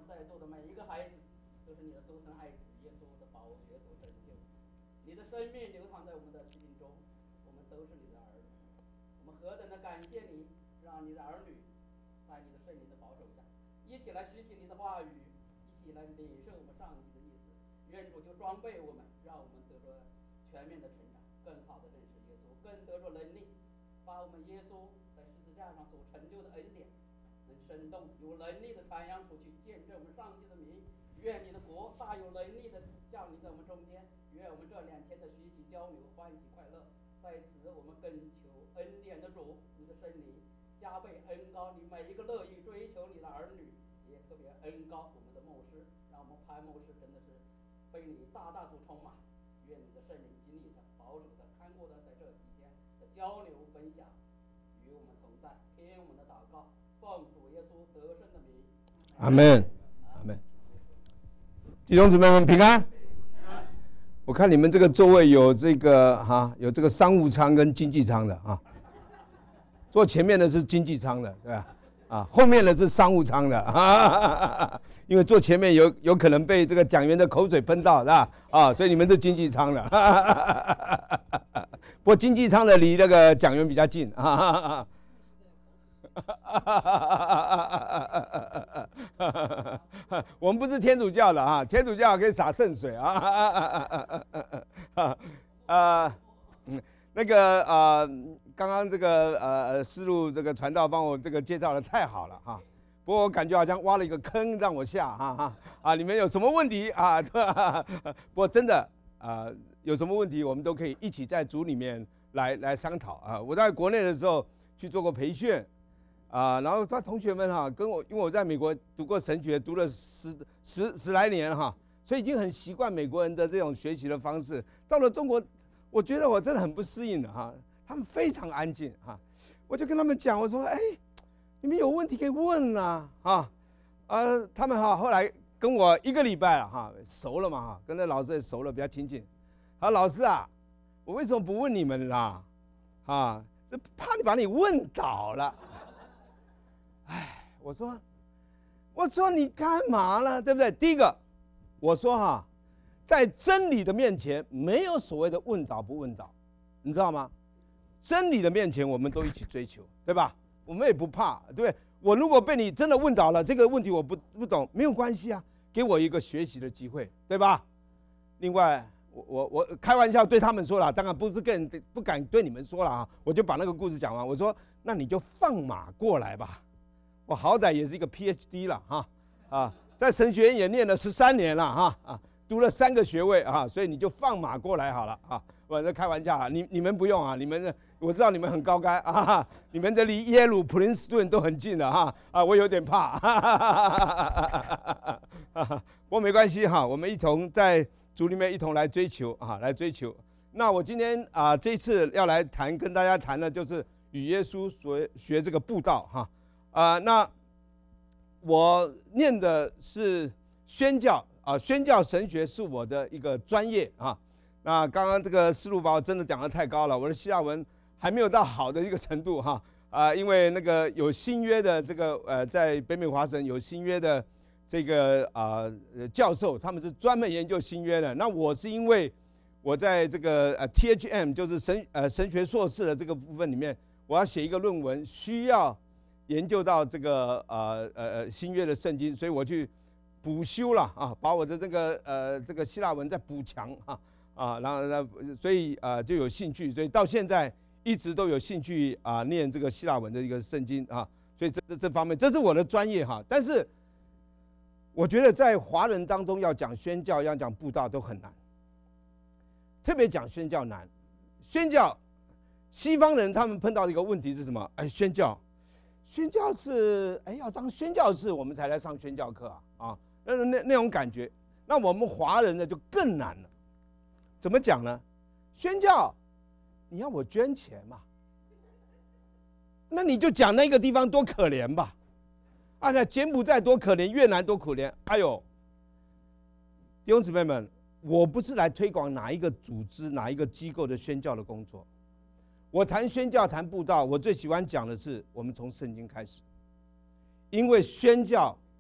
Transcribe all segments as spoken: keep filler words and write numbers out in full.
在座的每一个孩子都是你的独生爱子耶稣的宝血所拯救，你的生命流淌在我们的心中，我们都是你的儿女。我们何等的感谢你，让你的儿女在你的圣灵的保守下，一起来学习你的话语，一起来领受我们上帝的意思。愿主就装备我们，让我们得着全面的成长，更好的认识耶稣，更得着能力，把我们耶稣在十字架上所成就的恩典能生动有能力的传扬出去，见证我们上帝的名。愿你的国大有能力的降临在我们中间，愿我们这两天的学习交流欢喜快乐。在此我们恳求恩典的主，你的圣灵加倍恩高你每一个乐意追求你的儿女，也特别恩高我们的牧师，让我们潘牧师真的是被你大大所充满。愿你的圣灵经历的保守的看顾的在这几天的交流分享与我们同在，听我们的祷告，奉主耶稣得胜的名， 阿门，阿门。弟兄姊妹们平安。我看你们这个座位有这个哈、啊，有这个商务舱跟经济舱的啊。坐前面的是经济舱的，对吧？啊，后面的是商务舱的，啊、因为坐前面有有可能被这个讲员的口水喷到，是吧？啊，所以你们是经济舱的。不过经济舱的离那个讲员比较近啊。我们不是天主教的啊，天主教可以洒圣水啊。啊，嗯，那个啊。刚刚这个呃思路这个传道帮我这个介绍的太好了哈，不过我感觉好像挖了一个坑让我下哈哈啊！你们有什么问题啊？不过真的啊，有什么问题我们都可以一起在组里面来来商讨啊。我在国内的时候去做过培训啊，然后他同学们哈跟我，因为我在美国读过神学，读了十十十来年哈，所以已经很习惯美国人的这种学习的方式。到了中国，我觉得我真的很不适应的哈。他们非常安静哈，我就跟他们讲，我说，哎，你们有问题可以问啊，啊，呃，他们哈后来跟我一个礼拜了哈，熟了嘛哈，跟那老师也熟了，比较亲近。好，老师啊，我为什么不问你们啦？啊，这怕你把你问倒了。哎，我说，我说你干嘛呢？对不对？第一个，我说哈，在真理的面前，没有所谓的问倒不问倒，你知道吗？真理的面前，我们都一起追求，对吧？我们也不怕，对不对？我如果被你真的问倒了，这个问题我不不懂，没有关系啊，给我一个学习的机会，对吧？另外，我我我开玩笑对他们说了，当然不是跟不敢对你们说了啊，我就把那个故事讲完。我说，那你就放马过来吧，我好歹也是一个 P H D 了哈啊，在神学院也念了十三年了哈啊，读了三个学位啊，所以你就放马过来好了啊。我在开玩笑啊，你你们不用啊，你们我知道你们很高干啊，你们这离耶鲁、普林斯顿都很近了哈啊，我有点怕，不过没关系哈，我们一同在主里面一同来追求啊，来追求。那我今天啊，这次要来谈，跟大家谈的就是与耶稣所学这个布道哈啊，那我念的是宣教啊，宣教神学是我的一个专业啊。那刚刚这个思路把我真的讲得太高了，我的希腊文还没有到好的一个程度哈啊、呃，因为那个有新约的这个呃，在北美华神有新约的这个啊、呃、教授，他们是专门研究新约的。那我是因为我在这个呃 T H M 就是神呃神学硕士的这个部分里面，我要写一个论文，需要研究到这个呃呃新约的圣经，所以我去补修了啊，把我的这个呃这个希腊文再补强啊。啊，然后呢，所以啊就有兴趣，所以到现在一直都有兴趣啊念这个希腊文的一个圣经啊，所以这这这方面这是我的专业哈。但是我觉得在华人当中要讲宣教、要讲布道都很难，特别讲宣教难。宣教，西方人他们碰到的一个问题是什么？哎，宣教，宣教是哎要当宣教士我们才来上宣教课啊啊，那那那种感觉。那我们华人呢就更难了。怎么讲呢？宣教，你要我捐钱嘛？那你就讲那个地方多可怜吧。啊，那柬埔寨多可怜，越南多可怜。哎呦，弟兄姊妹们，我不是来推广哪一个组织、哪一个机构的宣教的工作。我谈宣教、谈布道，我最喜欢讲的是我们从圣经开始，因为宣教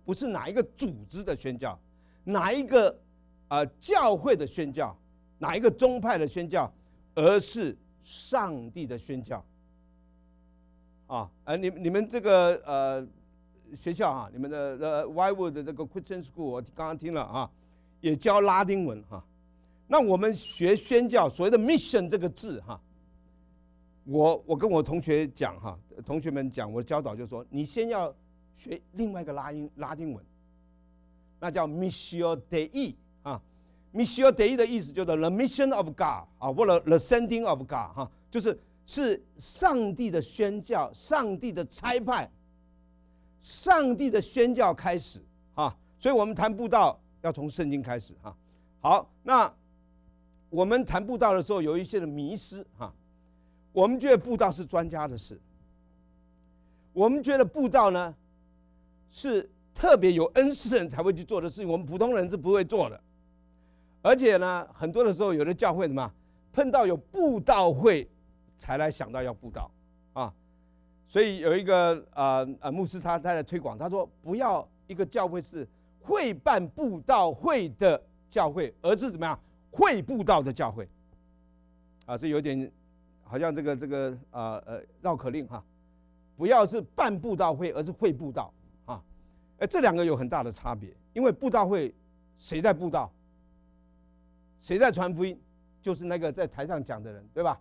不是哪一个组织的宣教，哪一个呃教会的宣教，哪一个宗派的宣教，而是上帝的宣教。啊，呃，你你们这个呃学校啊，你们的呃 Whitewood 的这个 Christian School， 我刚刚听了啊，也教拉丁文哈、啊。那我们学宣教，所谓的 mission 这个字哈、啊，我我跟我同学讲哈、啊，同学们讲，我的教导就说，你先要学另外一个拉丁拉丁文，那叫 Missio Dei 啊 ，Missio Dei 的意思就是 The Mission of God 啊，或者 The Sending of God 哈、啊，就是是上帝的宣教，上帝的差派，上帝的宣教开始啊，所以我们谈布道要从圣经开始哈、啊。好，那我们谈布道的时候有一些的迷思哈、啊，我们觉得布道是专家的事。我们觉得布道呢是特别有恩赐的人才会去做的事情，我们普通人是不会做的。而且呢，很多的时候，有的教会什么碰到有布道会才来想到要布道啊。所以有一个呃呃牧师他他在推广，他说不要一个教会是会办布道会的教会，而是怎么样会布道的教会啊，这有点好像这个这个呃呃绕口令哈。不要是办布道会，而是会布道啊！哎，这两个有很大的差别。因为布道会谁在布道，谁在传福音，就是那个在台上讲的人，对吧？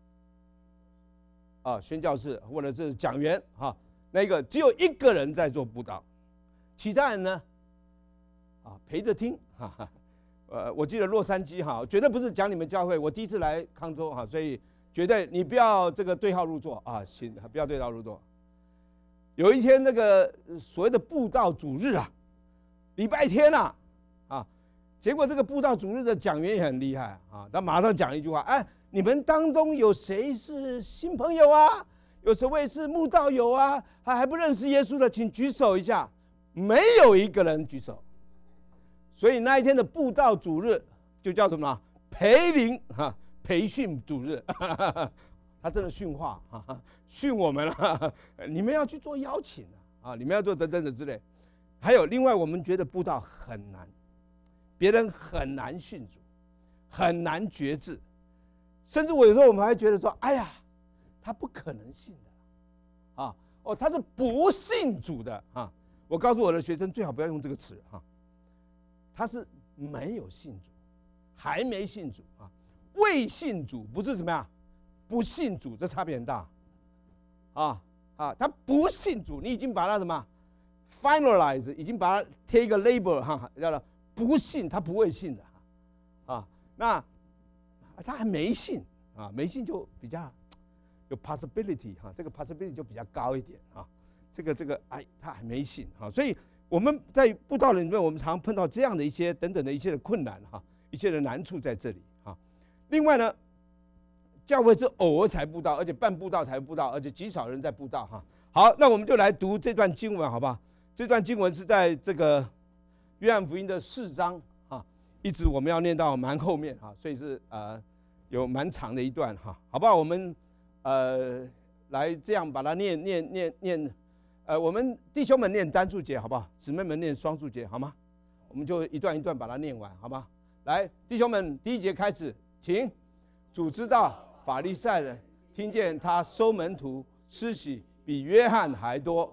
啊，宣教士或者是讲员哈、啊，那个只有一个人在做布道，其他人呢，啊陪着听哈、啊。呃，我记得洛杉矶哈，绝对不是讲你们教会，我第一次来康州哈，所以。绝对你不要这个对号入座啊，行，不要对号入座。有一天那个所谓的布道主日啊，礼拜天啊，啊，结果这个布道主日的讲员也很厉害啊，他马上讲一句话，哎，你们当中有谁是新朋友啊？有谁位是慕道友啊？还还不认识耶稣的，请举手一下。没有一个人举手，所以那一天的布道主日就叫什么？培灵哈。培训主日，他真的训话啊，训我们了。你们要去做邀请啊，你们要做等等的之类。还有另外，我们觉得布道很难，别人很难训主，很难觉志，甚至我有时候我们还觉得说，哎呀，他不可能信的啊，哦，他是不信主的啊。我告诉我的学生，最好不要用这个词哈，他是没有信主，还没信主啊。未信主不是怎么样，不信主，这差别很大，啊啊，他不信主，你已经把他什么 finalize， 已经把他贴一个 label 哈，叫做不信，他不会信的，啊，那他还没信啊，没信就比较有 possibility 哈，这个 possibility 就比较高一点啊，这个这个哎，他还没信哈，所以我们在布道里面，我们常碰到这样的一些等等的一些的困难哈，一些的难处在这里。另外呢，教会是偶尔才布道，而且办布道才布道，而且极少人在布道哈。好，那我们就来读这段经文，好不好？这段经文是在这个约翰福音的四章啊，一直我们要念到蛮后面哈，所以是呃有蛮长的一段哈，好不好？我们呃来这样把它念念念念，呃，我们弟兄们念单数节，好不好？姊妹们念双数节，好吗？我们就一段一段把它念完，好吗？来，弟兄们，第一节开始。请，主知道法利赛人听见他收门徒施洗比约翰还多。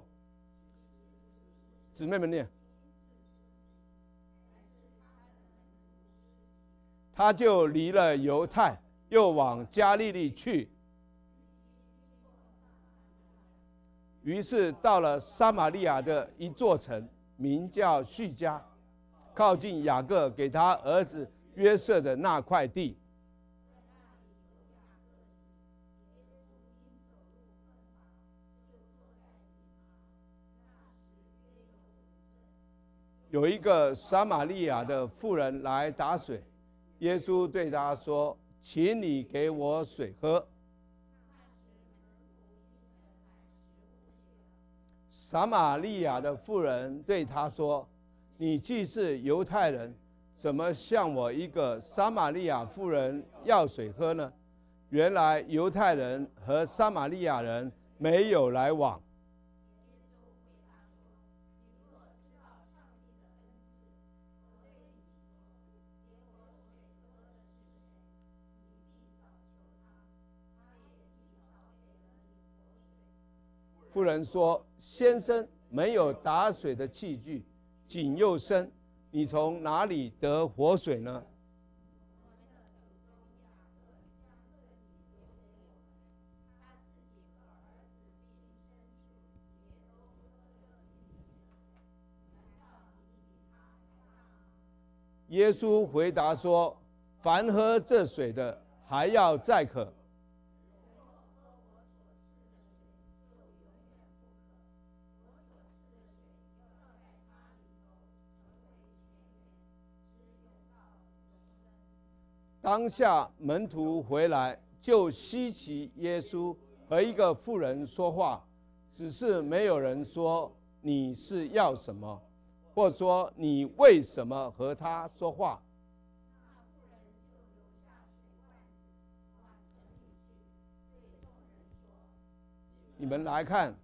姊妹们念，他就离了犹太，又往加利利去。于是到了撒玛利亚的一座城，名叫叙加，靠近雅各给他儿子约瑟的那块地。有一个撒玛利亚的妇人来打水，耶稣对他说：“请你给我水喝。”撒玛利亚的妇人对他说：“你既是犹太人，怎么向我一个撒玛利亚妇人要水喝呢？”原来犹太人和撒玛利亚人没有来往。 妇人说：“先生，没有打水的器具，井又深，你从哪里得活水呢？”耶稣回答说：“凡喝这水的，还要再渴。当下门徒回来，就稀奇耶稣和一个妇人说话，只是没有人说你是要什么，或说你为什么和他说话。你们来看，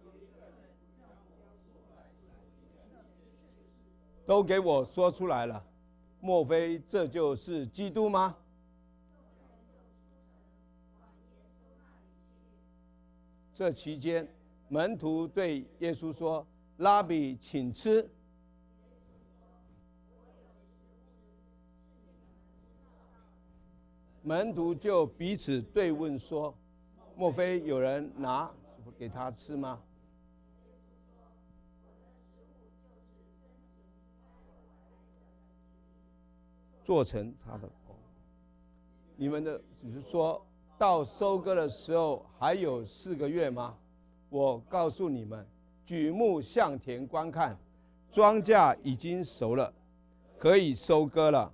都给我说出来了，莫非这就是基督吗？这期间，门徒对耶稣说：“拉比，请吃。”门徒就彼此对问说：“莫非有人拿给他吃吗？”做成他的工。你们的只是说到收割的时候还有四个月吗？我告诉你们，举目向田观看，庄稼已经熟了，可以收割了。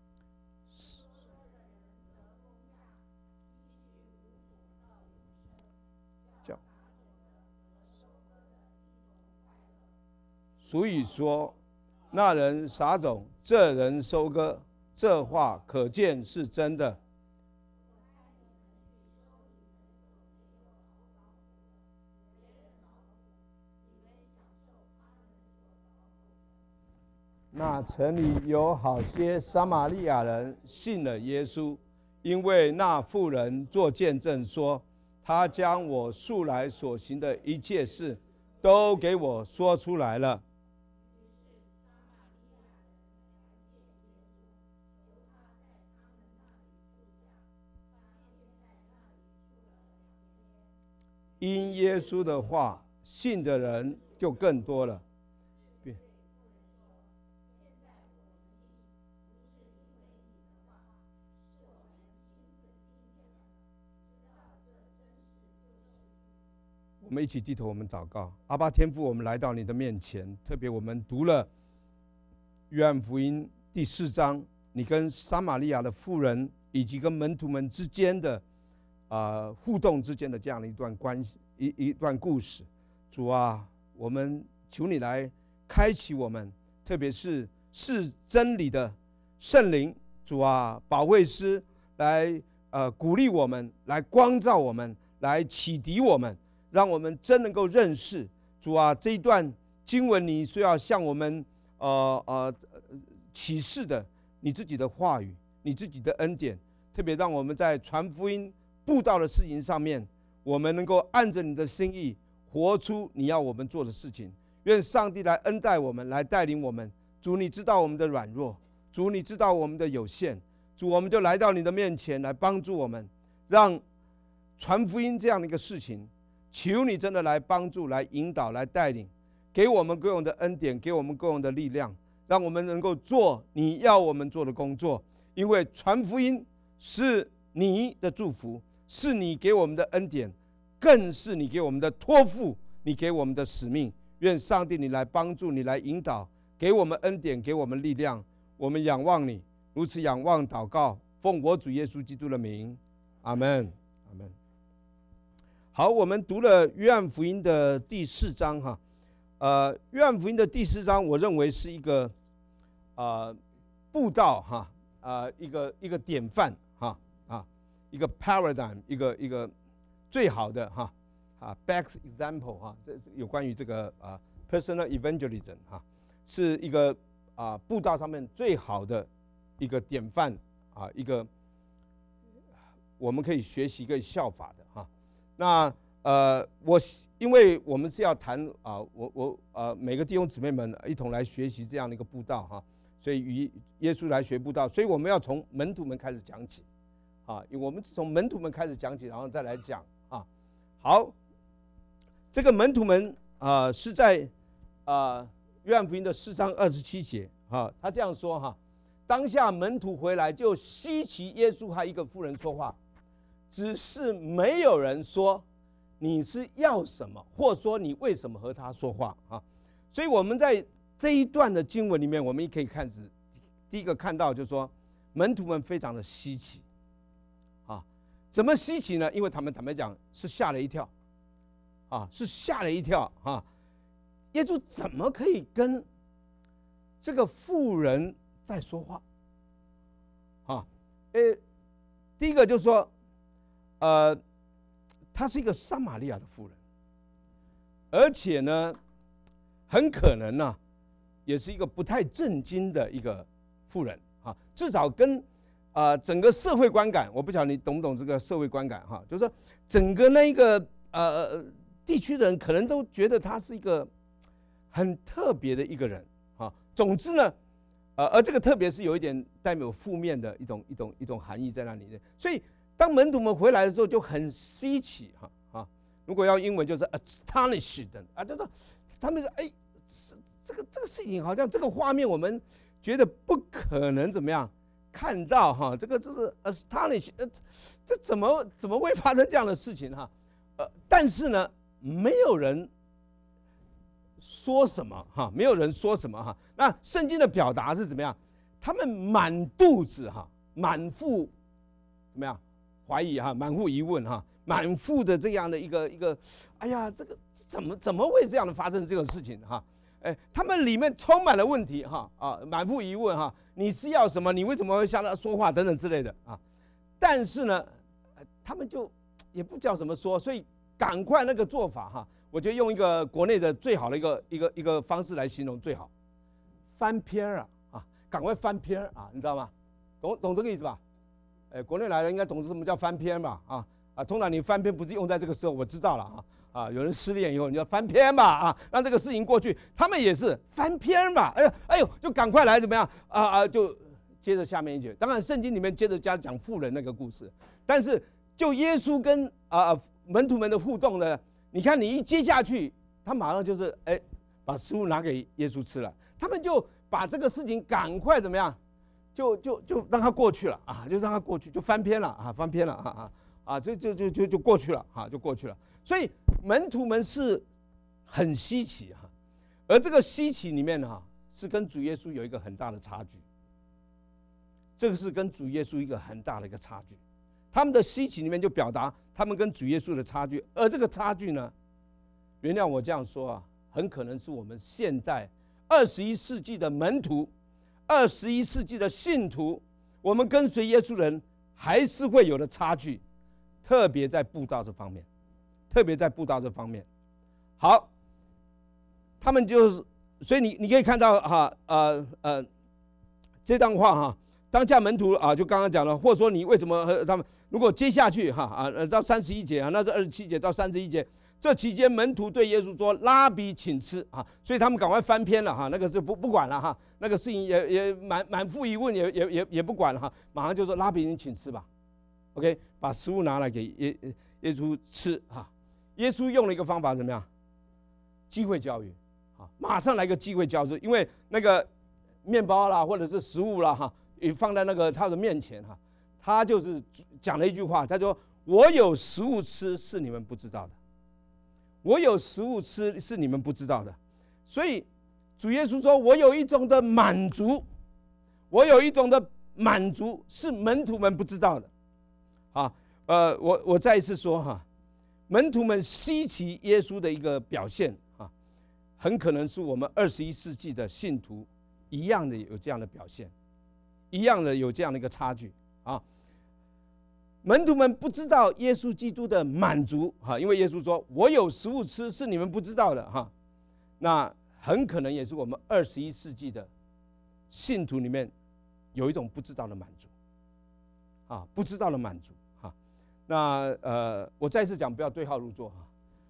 所以说，那人撒种，这人收割，这话可见是真的。那城里有好些撒玛利亚人信了耶稣，因为那妇人作见证说，他将我素来所行的一切事都给我说出来了。因耶稣的话，信的人就更多了。我们一起低头，我们祷告。阿爸天父，我们来到你的面前，特别我们读了约翰福音第四章，你跟撒玛利亚的妇人以及跟门徒们之间的呃互动之间的这样的一段关系，一一段故事。主啊，我们求你来开启我们，特别是是真理的圣灵，主啊，保惠师来呃鼓励我们，来光照我们，来启迪我们，让我们真能够认识主啊这一段经文，你需要向我们呃呃启示的你自己的话语，你自己的恩典，特别让我们在传福音布道的事情上面，我们能够按着你的心意活出你要我们做的事情。愿上帝来恩待我们，来带领我们。主，你知道我们的软弱，主，你知道我们的有限，主，我们就来到你的面前来帮助我们，让传福音这样的一个事情，求你真的来帮助，来引导，来带领，给我们各样的恩典，给我们各样的力量，让我们能够做你要我们做的工作。因为传福音是你的祝福，是你给我们的恩典，更是你给我们的托付，你给我们的使命。愿上帝你来帮助，你来引导，给我们恩典，给我们力量。我们仰望你，如此仰望祷告，奉我主耶稣基督的名，阿们，阿们。好，我们读了约翰福音的第四章哈，呃，约翰福音的第四章，我认为是一个呃布道哈，呃一个一个典范哈啊，一个 paradigm， 一个一个最好的哈啊 best example 哈，这是有关于这个啊 personal evangelism 哈，是一个啊布道上面最好的一个典范啊，一个我们可以学习、可以效法的哈。那呃，我因为我们是要谈啊，我我呃每个弟兄姊妹们一同来学习这样的一个布道哈，所以与耶稣来学布道，所以我们要从门徒们开始讲起，啊，我们从门徒们开始讲起，然后再来讲啊。好，这个门徒们啊、呃、是在啊约翰福音的四章二十七节啊，他这样说哈，当下门徒回来就稀奇耶稣和一个妇人说话，只是没有人说你是要什么，或说你为什么和他说话啊？所以我们在这一段的经文里面，我们也可以看是第一个看到，就是说门徒们非常的稀奇啊。怎么稀奇呢？因为他们坦白讲是吓了一跳啊，是吓了一跳啊。耶稣怎么可以跟这个妇人在说话啊？呃，第一个就是说，呃。她是一个撒玛利亚的妇人，而且呢，很可能呢、啊，也是一个不太正经的一个妇人啊，至少跟啊、呃、整个社会观感，我不晓得你懂不懂这个社会观感哈，就是说整个那一个呃地区的人可能都觉得她是一个很特别的一个人啊。总之呢，呃，而这个特别是有一点带有负面的一种一种一种含义在那里面，所以。当门徒们回来的时候，就很稀奇哈啊！如果要英文就是 astonished 啊，就是他们说，哎，这个这个事情好像这个画面我们觉得不可能怎么样看到哈，这个就是 astonished， 呃，这怎么怎么会发生这样的事情哈？呃，但是呢，没有人说什么哈，没有人说什么哈。那圣经的表达是怎么样？他们满肚子哈，满腹怎么样？怀疑哈，满腹疑问哈，满腹的这样的一个一个，哎呀，这个怎么怎么会这样的发生这个事情哈？哎，他们里面充满了问题哈啊，满腹疑问哈，你是要什么？你为什么会向他说话等等之类的啊？但是呢，他们就也不叫怎么说，所以赶快那个做法哈，我觉得用一个国内的最好的一个一个一个方式来形容最好，翻篇啊啊，赶快翻篇啊，你知道吗？懂懂这个意思吧？哎，国内来的应该懂什么叫翻篇吧？啊啊，通常你翻篇不是用在这个时候，我知道了啊啊，有人失恋以后你要翻篇吧啊，让这个事情过去。他们也是翻篇吧？哎呦哎呦，就赶快来怎么样啊啊？就接着下面一节。当然，圣经里面接着加讲妇人那个故事，但是就耶稣跟啊门徒们的互动呢，你看你一接下去，他马上就是哎把食物拿给耶稣吃了，他们就把这个事情赶快怎么样？就就就让他过去了啊，就让他过去，就翻篇了啊，翻篇了啊啊啊，就就就就就过去了啊，就过去了。所以门徒们是很稀奇哈，而这个稀奇里面哈，是跟主耶稣有一个很大的差距。这个是跟主耶稣一个很大的一个差距。他们的稀奇里面就表达他们跟主耶稣的差距，而这个差距呢，原谅我这样说啊，很可能是我们现代二十一世纪的门徒。二十一世纪的信徒，我们跟随耶稣人还是会有的差距，特别在布道这方面，特别在布道这方面。好，他们就是，所以你你可以看到哈，呃呃，这段话哈，当下门徒啊，就刚刚讲了，或者说你为什么和他们，如果接下去哈啊，到三十一节啊，那是二十七节到三十一节。这期间，门徒对耶稣说：“拉比，请吃啊！”所以他们赶快翻篇了哈，那个是不不管了哈，那个事情也也满满腹疑问，也也也也不管了哈，马上就说：“拉比，你请吃吧。” OK， 把食物拿来给耶耶稣吃哈。耶稣用了一个方法怎么样？机会教育啊，马上来个机会教育，因为那个面包啦或者是食物啦哈，也放在那个他的面前哈，他就是讲了一句话，他说：“我有食物吃，是你们不知道的。”我有食物吃是你们不知道的，所以主耶稣说：“我有一种的满足，我有一种的满足是门徒们不知道的。”啊，呃，我我再一次说哈，门徒们稀奇耶稣的一个表现啊，很可能是我们二十一世纪的信徒一样的有这样的表现，一样的有这样的一个差距啊。门徒们不知道耶稣基督的满足哈，因为耶稣说：“我有食物吃，是你们不知道的哈。”那很可能也是我们二十一世纪的信徒里面有一种不知道的满足啊，不知道的满足哈。那呃，我再次讲，不要对号入座哈。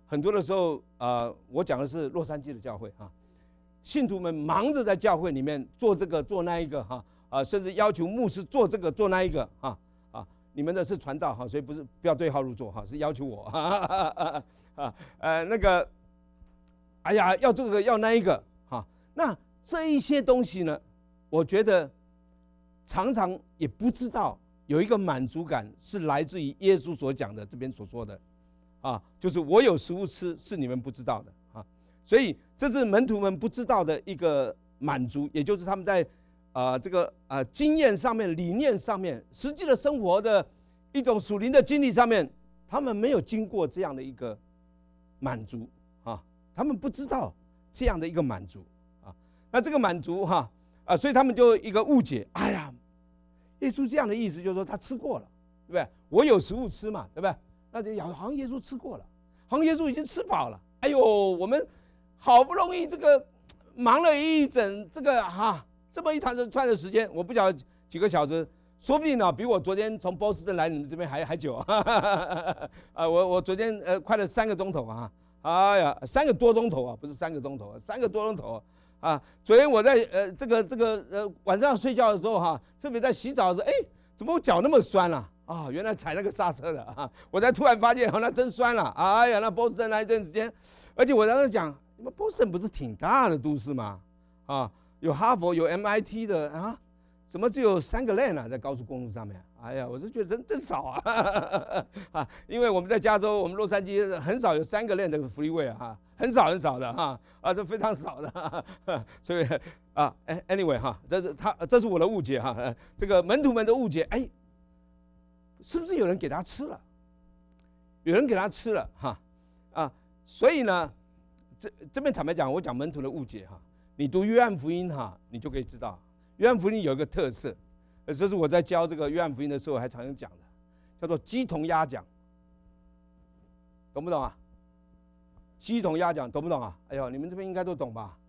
很多的时候，呃，我讲的是洛杉矶的教会哈，信徒们忙着在教会里面做这个做那一个哈，啊，甚至要求牧师做这个做那一个哈啊，你们的是传道哈，所以不是不要对号入座哈，是要求我啊啊呃那个，哎呀，要这个要那一个哈，那这一些东西呢，我觉得常常也不知道有一个满足感是来自于耶稣所讲的这边所说的。啊，就是我有食物吃，是你们不知道的啊，所以这是门徒们不知道的一个满足，也就是他们在啊、呃、这个啊、呃、经验上面、理念上面、实际的生活的一种属灵的经历上面，他们没有经过这样的一个满足啊，他们不知道这样的一个满足啊，那这个满足哈 啊, 啊，所以他们就一个误解，哎呀，耶稣这样的意思就是说他吃过了，对不对？我有食物吃嘛，对不对？那就好像耶稣吃过了，好像耶稣已经吃饱了。哎呦，我们好不容易这个忙了一整这个哈、啊、这么一长串的时间，我不晓得几个小时，说不定呢比我昨天从波士顿来你们这边还还久啊！啊，我我昨天呃快了三个钟头啊！哎呀，三个多钟头啊，不是三个钟头，三个多钟头啊！昨天我在呃这个这个呃晚上睡觉的时候哈、啊，特别在洗澡的时候，哎，怎么我脚那么酸啊？啊，原来踩那个刹车了啊！我才突然发现，哦，那真酸了。哎呀，那波士顿那一段时间，而且我当时讲，你们波士顿不是挺大的都市吗？啊，有哈佛，有 M I T 的啊，怎么只有三个 lane 啊，在高速公路上面？哎呀，我就觉得真真少啊！啊，因为我们在加州，我们洛杉矶很少有三个 lane 的 freeway 啊，很少很少的哈，啊，这非常少的，哈哈所以啊，哎 ，anyway 哈，这是他，这是我的误解哈，这个门徒们的误解，哎。是不是有人给他吃了？有人给他吃了哈啊，所以呢，这这边坦白讲，我讲门徒的误解哈。你读约翰福音哈，你就可以知道，约翰福音有一个特色，呃，这是我在教这个约翰福音的时候还常常讲的，叫做鸡同鸭讲，懂不懂啊？鸡同鸭讲，懂不懂啊？哎呦，你们这边应该都懂吧？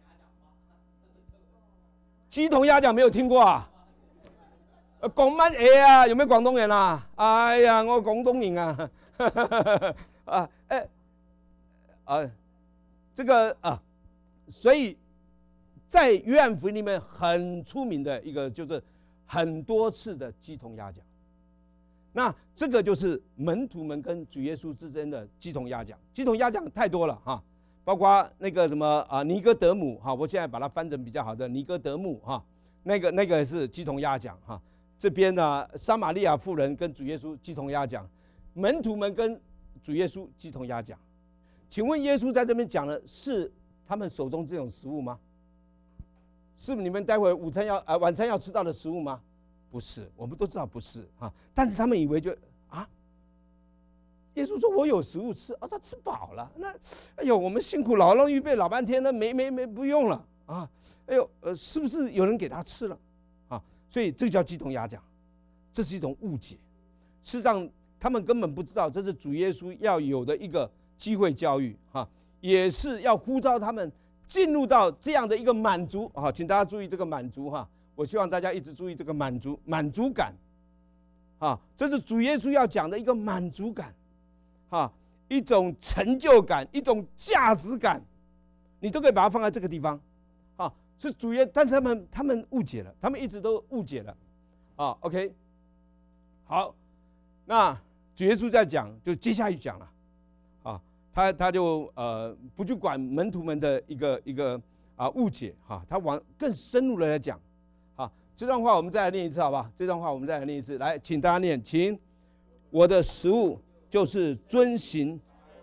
鸡同鸭讲没有听过啊？呃，讲乜嘢啊？有没有广东人啊？哎呀，我广东人啊，啊，哎，啊，这个啊，所以在约翰福音里面很出名的一个就是很多次的鸡同鸭讲。那这个就是门徒们跟主耶稣之间的鸡同鸭讲。鸡同鸭讲太多了哈，包括那个什么啊尼哥德姆哈，我现在把它翻成比较好的尼哥德姆哈，那个那个是鸡同鸭讲哈。这边呢，撒玛利亚妇人跟主耶稣鸡同鸭讲，门徒们跟主耶稣鸡同鸭讲。请问耶稣在这边讲的是他们手中这种食物吗？是你们待会午餐要啊、呃、晚餐要吃到的食物吗？不是，我们都知道不是啊。但是他们以为就啊，耶稣说我有食物吃啊，他吃饱了。那哎呦，我们辛苦劳碌预备老半天，那没没没不用了啊。哎呦，呃，是不是有人给他吃了？所以这叫鸡同鸭讲，这是一种误解。事实上，他们根本不知道这是主耶稣要有的一个机会教育哈，也是要呼召他们进入到这样的一个满足啊，请大家注意这个满足哈。我希望大家一直注意这个满足满足感啊，这是主耶稣要讲的一个满足感啊，一种成就感，一种价值感，你都可以把它放在这个地方啊。是主耶，但是他们他们误解了，他们一直都误解了，啊 ，OK， 好，那主耶稣在讲，就接下去讲了，啊，他他就呃不去管门徒们的一个一个啊误解哈、啊，他往更深入的来讲，啊，这段话我们再来念一次好不好？这段话我们再来念一次，来，请大家念，请，我的食物就是遵行。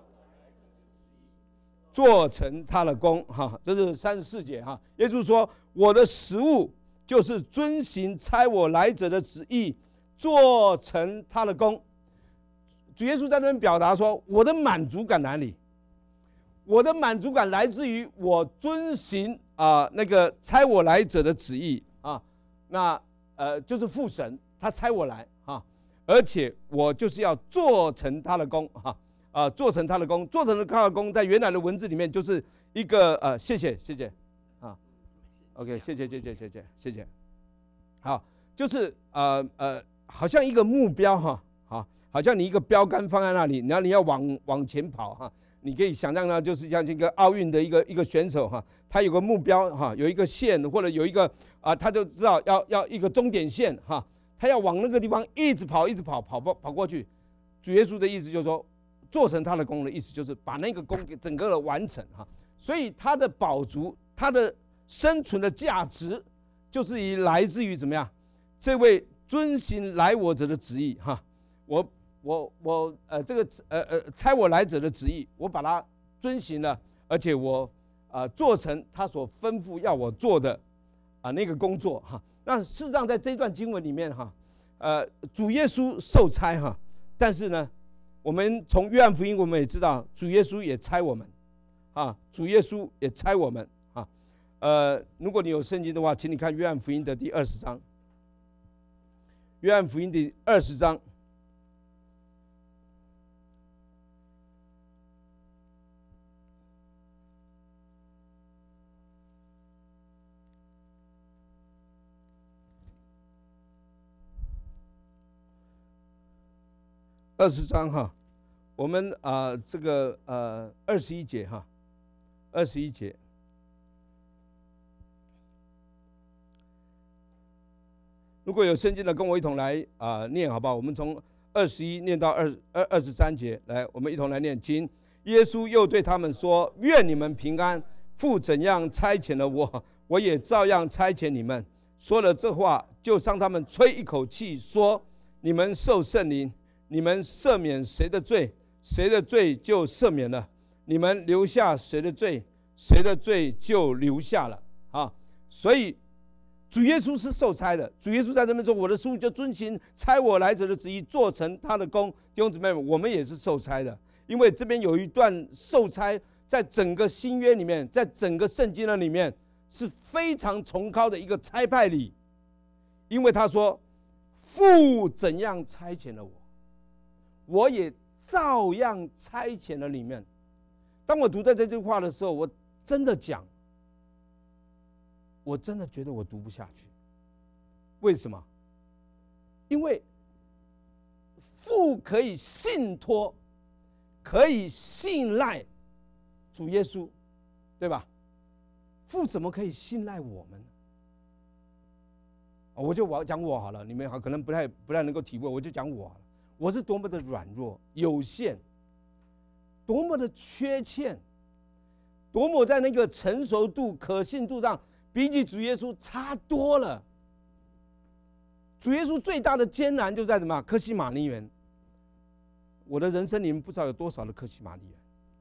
做成他的功哈，这是三十四节哈。耶稣说：“我的食物就是遵行差我来者的旨意，做成他的功。”主耶稣在这边表达说：“我的满足感哪里？我的满足感来自于我遵行啊、呃、那个差我来者的旨意啊。那呃就是父神他差我来啊，而且我就是要做成他的功哈。”啊，做成他的功，做成他的功，在原来的文字里面就是一个呃，谢谢谢谢，啊 ，OK， 谢谢谢谢谢谢谢谢，好，就是呃呃，好像一个目标哈，好，好像你一个标杆放在那里，然后你要往往前跑哈， 你可以想象呢，就是像这个奥运的一个一个选手哈，他有个目标哈，有一个线或者有一个啊，他就知道要要一个终点线哈，他要往那个地方一直跑，一直跑，跑跑跑过去。主耶稣的意思就是说，做成他的功的意思就是把那个功给整个的完成哈。所以他的饱足，他的生存的价值，就是以来自于怎么样？这位遵行来我者的旨意哈，我。我我呃这个呃呃差我来者的旨意，我把它遵行了，而且我啊、呃、做成他所吩咐要我做的啊、呃、那个工作哈。那事实上在这一段经文里面哈，呃主耶稣受差哈，但是呢，我们从约翰福音我们也知道，主耶稣也差我们啊，主耶稣也差我们啊。呃，如果你有圣经的话，请你看约翰福音的第二十章，约翰福音第二十章。二十章哈，我们啊、呃、这个呃二十一节哈，二十一节，如果有圣经的，跟我一同来啊、呃、念好不好？我们从二十一念到二二二十三节，来，我们一同来念。经耶稣又对他们说：“愿你们平安！父怎样差遣了我，我也照样差遣你们。”说了这话，就向他们吹一口气，说：“你们受圣灵。你们赦免谁的罪，谁的罪就赦免了；你们留下谁的罪，谁的罪就留下了。”啊，所以主耶稣是受差的。主耶稣在这边说：“我的师傅就遵行差我来者的旨意，做成他的功。”弟兄姊妹们，我们也是受差的，因为这边有一段受差，在整个新约里面，在整个圣经的里面是非常崇高的一个差派礼，因为他说：“父怎样差遣了我，我也照样差遣了你们。”当我读在这句话的时候，我真的讲，我真的觉得我读不下去。为什么？因为父可以信托，可以信赖主耶稣，对吧？父怎么可以信赖我们呢？我就我讲我好了，你们好可能不太不太能够体会，我就讲我好了。我是多么的软弱、有限，多么的缺欠，多么在那个成熟度、可信度上，比起主耶稣差多了。主耶稣最大的艰难就在什么？客西马尼园。我的人生里面不知道有多少的客西马尼园，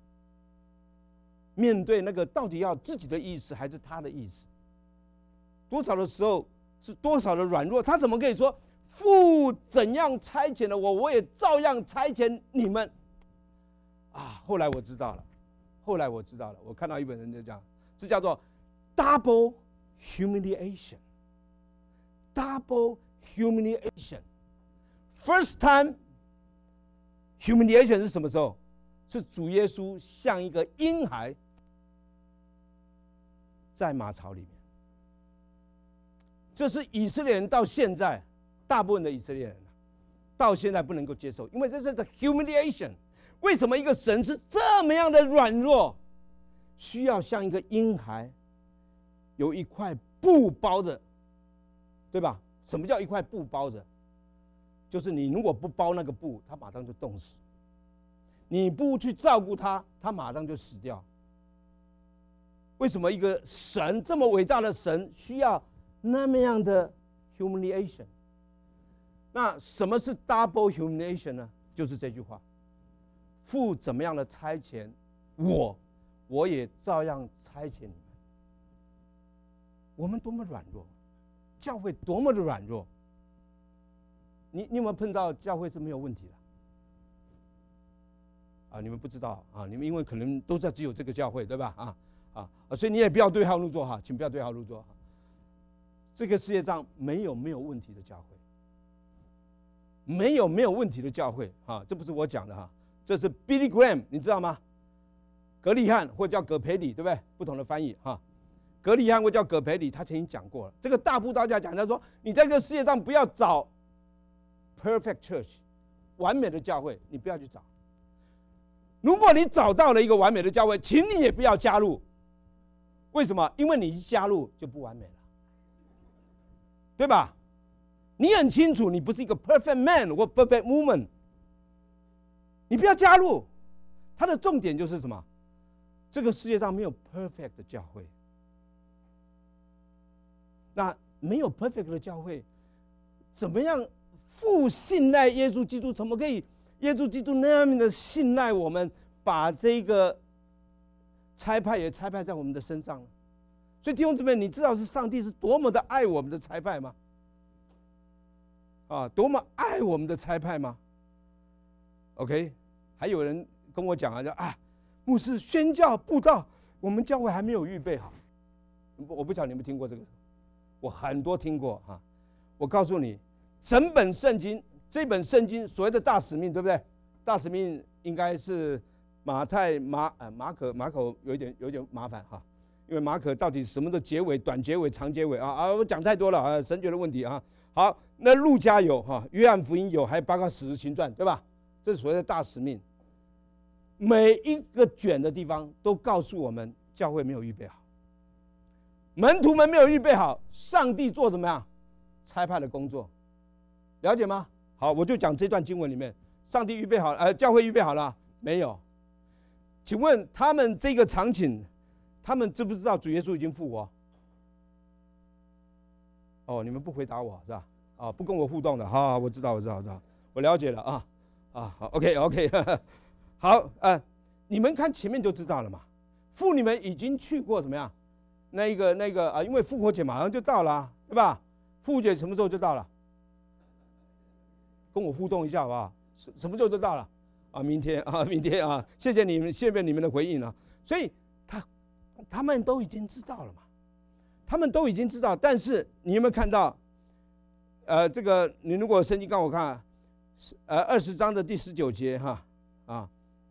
面对那个到底要自己的意思还是他的意思，多少的时候是多少的软弱，他怎么可以说？父怎样差遣了我，我也照样差遣你们。啊，后来我知道了，后来我知道了，我看到一本人就讲，这叫做 double humiliation。double humiliation。first time humiliation 是什么时候？是主耶稣像一个婴孩在马槽里面。这是以色列人到现在。大部分的以色列人到现在不能够接受，因为这是 humiliation。为什么一个神是这么样的软弱，需要像一个婴孩有一块布包着，对吧？什么叫一块布包着？就是你如果不包那个布，他马上就冻死；你不去照顾他，他马上就死掉。为什么一个神这么伟大的神需要那么样的 humiliation？那什么是 double humiliation 呢？就是这句话：父怎么样的差遣我，我也照样差遣你们。我们多么软弱，教会多么的软弱。你你有没有碰到教会是没有问题的？啊，你们不知道啊，你们因为可能都在只有这个教会，对吧？啊啊，所以你也不要对号入座哈，请不要对号入座。这个世界上没有没有问题的教会。没有没有问题的教会啊，这不是我讲的哈，这是 Billy Graham， 你知道吗？格里汉或叫葛培理，对不对？不同的翻译哈。格里汉或叫葛培理，他曾经讲过了。这个大布道家讲，他说：你在这个世界上不要找 perfect church， 完美的教会，你不要去找。 如果你找到了一个完美的教会，请你也不要加入。为什么？因为你一加入就不完美了，对吧？你很清楚，你不是一个 perfect man 或 perfect woman， 你不要加入。它的重点就是什么？这个世界上没有 perfect 的教会。那没有 perfect 的教会，怎么样父信赖耶稣基督？怎么可以耶稣基督那样的信赖我们，把这个差派也差派在我们的身上呢？所以弟兄姊妹，你知道是上帝是多么的爱我们的差派吗？啊，多么爱我们的差派吗 ？OK， 还有人跟我讲啊，叫啊，牧师宣教布道，我们教会还没有预备好。我不晓得你们听过这个，我很多听过哈。我告诉你，整本圣经，这本圣经所谓的大使命，对不对？大使命应该是马太、马呃马可、马可有一点有一点麻烦哈，因为马可到底什么的结尾、短结尾、长结尾啊啊，我讲太多了啊，神学的问题啊。好，那路加有哈，约翰福音有，还有包括使徒行传，对吧？这是所谓的大使命。每一个卷的地方都告诉我们，教会没有预备好，门徒们没有预备好，上帝做怎么样？差派的工作，了解吗？好，我就讲这段经文里面，上帝预备好了，呃，教会预备好了没有？请问他们这个场景，他们知不知道主耶稣已经复活？哦，你们不回答我是吧？啊，不跟我互动的，好，我知道，我知道，我知道，我了解了啊啊，好 ，OK OK， 好，呃，你们看前面就知道了嘛。妇女们已经去过怎么样？那一个那个啊，因为复活节马上就到了，对吧？复活节什么时候就到了？跟我互动一下好不好？什什么时候就到了？啊，明天啊，明天啊，谢谢你们，谢谢你们的回应啊。所以他他们都已经知道了嘛。他们都已经知道，但是你有没有看到？呃，这个你如果圣经刚我看，呃，二十章的第十九节哈啊，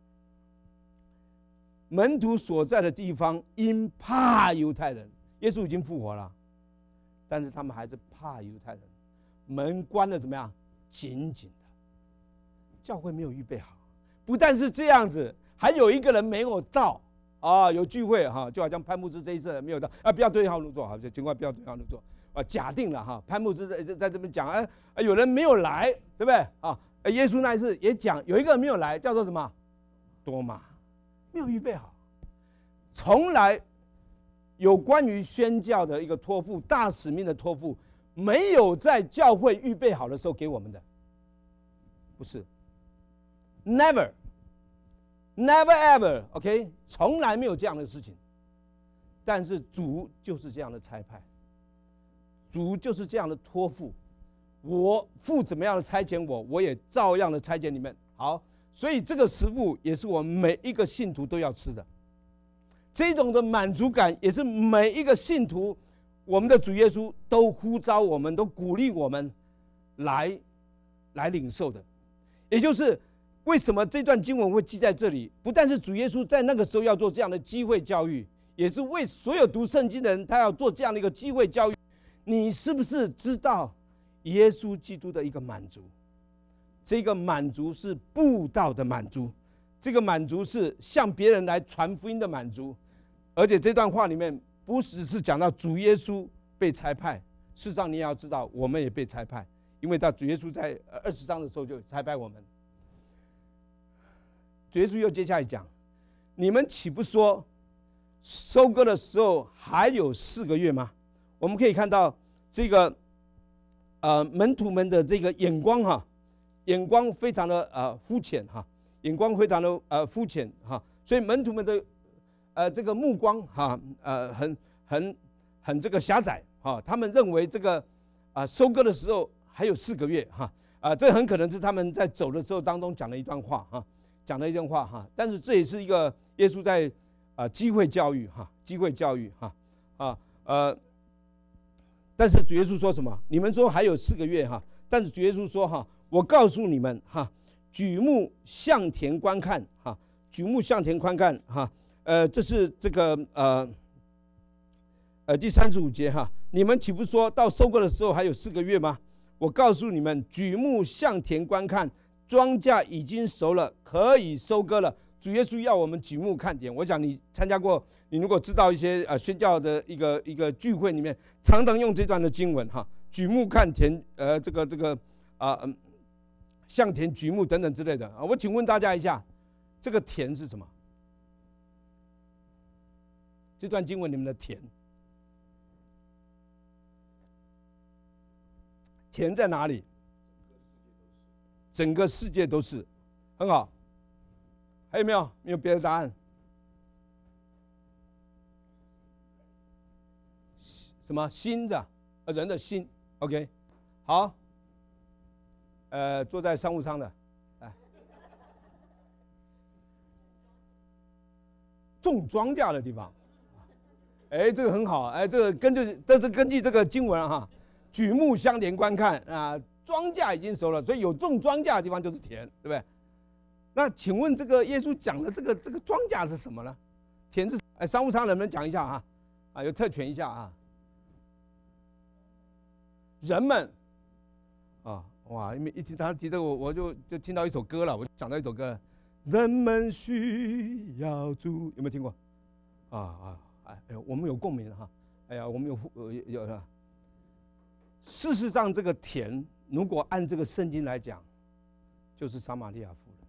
门徒所在的地方因怕犹太人，耶稣已经复活了，但是他们还是怕犹太人，门关的怎么样？紧紧的，教会没有预备好。不但是这样子，还有一个人没有到。啊，有聚会哈，就好像潘牧之这一次没有到啊，不要对号入座哈，尽管不要对号入座啊。假定了哈，潘牧之在在这边讲，哎、啊，有人没有来，对不对啊？耶稣那一次也讲，有一个人没有来，叫做什么？多马，没有预备好。从来有关于宣教的一个托付、大使命的托付，没有在教会预备好的时候给我们的，不是 ，never。Never ever, OK， 从来没有这样的事情。但是主就是这样的差派，主就是这样的托付。我父怎么样的差遣我，我也照样的差遣你们。好，所以这个食物也是我们每一个信徒都要吃的。这种的满足感也是每一个信徒，我们的主耶稣都呼召我们，都鼓励我们来来领受的，也就是。为什么这段经文会记在这里？不但是主耶稣在那个时候要做这样的机会教育，也是为所有读圣经的人，他要做这样的一个机会教育。你是不是知道耶稣基督的一个满足？这个满足是布道的满足，这个满足是向别人来传福音的满足。而且这段话里面不只是讲到主耶稣被差派，事实上你也要知道，我们也被差派，因为到主耶稣在二十章的时候就差派我们。主耶稣又接下来讲：“你们岂不说收割的时候还有四个月吗？”我们可以看到这个呃门徒们的这个眼光哈，眼光非常的呃肤浅哈，眼光非常的呃肤浅哈，所以门徒们的呃这个目光哈呃很很很这个狭窄哈，他们认为这个啊、呃、收割的时候还有四个月哈啊、呃，这很可能是他们在走的时候当中讲的一段话哈。讲了一段话哈，但是这也是一个耶稣在啊机会教育哈，机会教育哈啊呃，但是主耶稣说什么？你们说还有四个月哈，但是主耶稣说哈，我告诉你们哈，举目向田观看哈，举目向田观看哈，呃，这是这个呃呃第三十五节哈，你们岂不说到收割的时候还有四个月吗？我告诉你们，举目向田观看。庄稼已经熟了，可以收割了。 主耶稣要我们举目看田。我想你参加过，你如果知道一些呃宣教的一个一个聚会里面，常常用这段的经文哈，举目看田，呃，这个这个啊、呃，向田举目等等之类的啊。我请问大家一下，这个田是什么？这段经文里面的田，田在哪里？整个世界都是，很好。还有没有？没有别的答案？什么心的？呃，人的心。OK， 好。呃，坐在商务舱的，来，种庄稼的地方。哎，这个很好。哎，这个根据这是根据这个经文哈，举目相连观看啊，庄稼已经熟了，所以有种庄稼的地方就是田，对不对？那请问这个耶稣讲的这个这个庄稼是什么呢？田是哎，商务舱能不能讲一下啊？啊，有特权一下啊。人们啊，哇，因为一听他提的我，我就就听到一首歌了，我就想到一首歌，人们需要主，有没有听过？啊啊，哎，我们有共鸣哈。哎呀，我们有有有。事实上，这个田如果按这个圣经来讲，就是撒玛利亚妇人，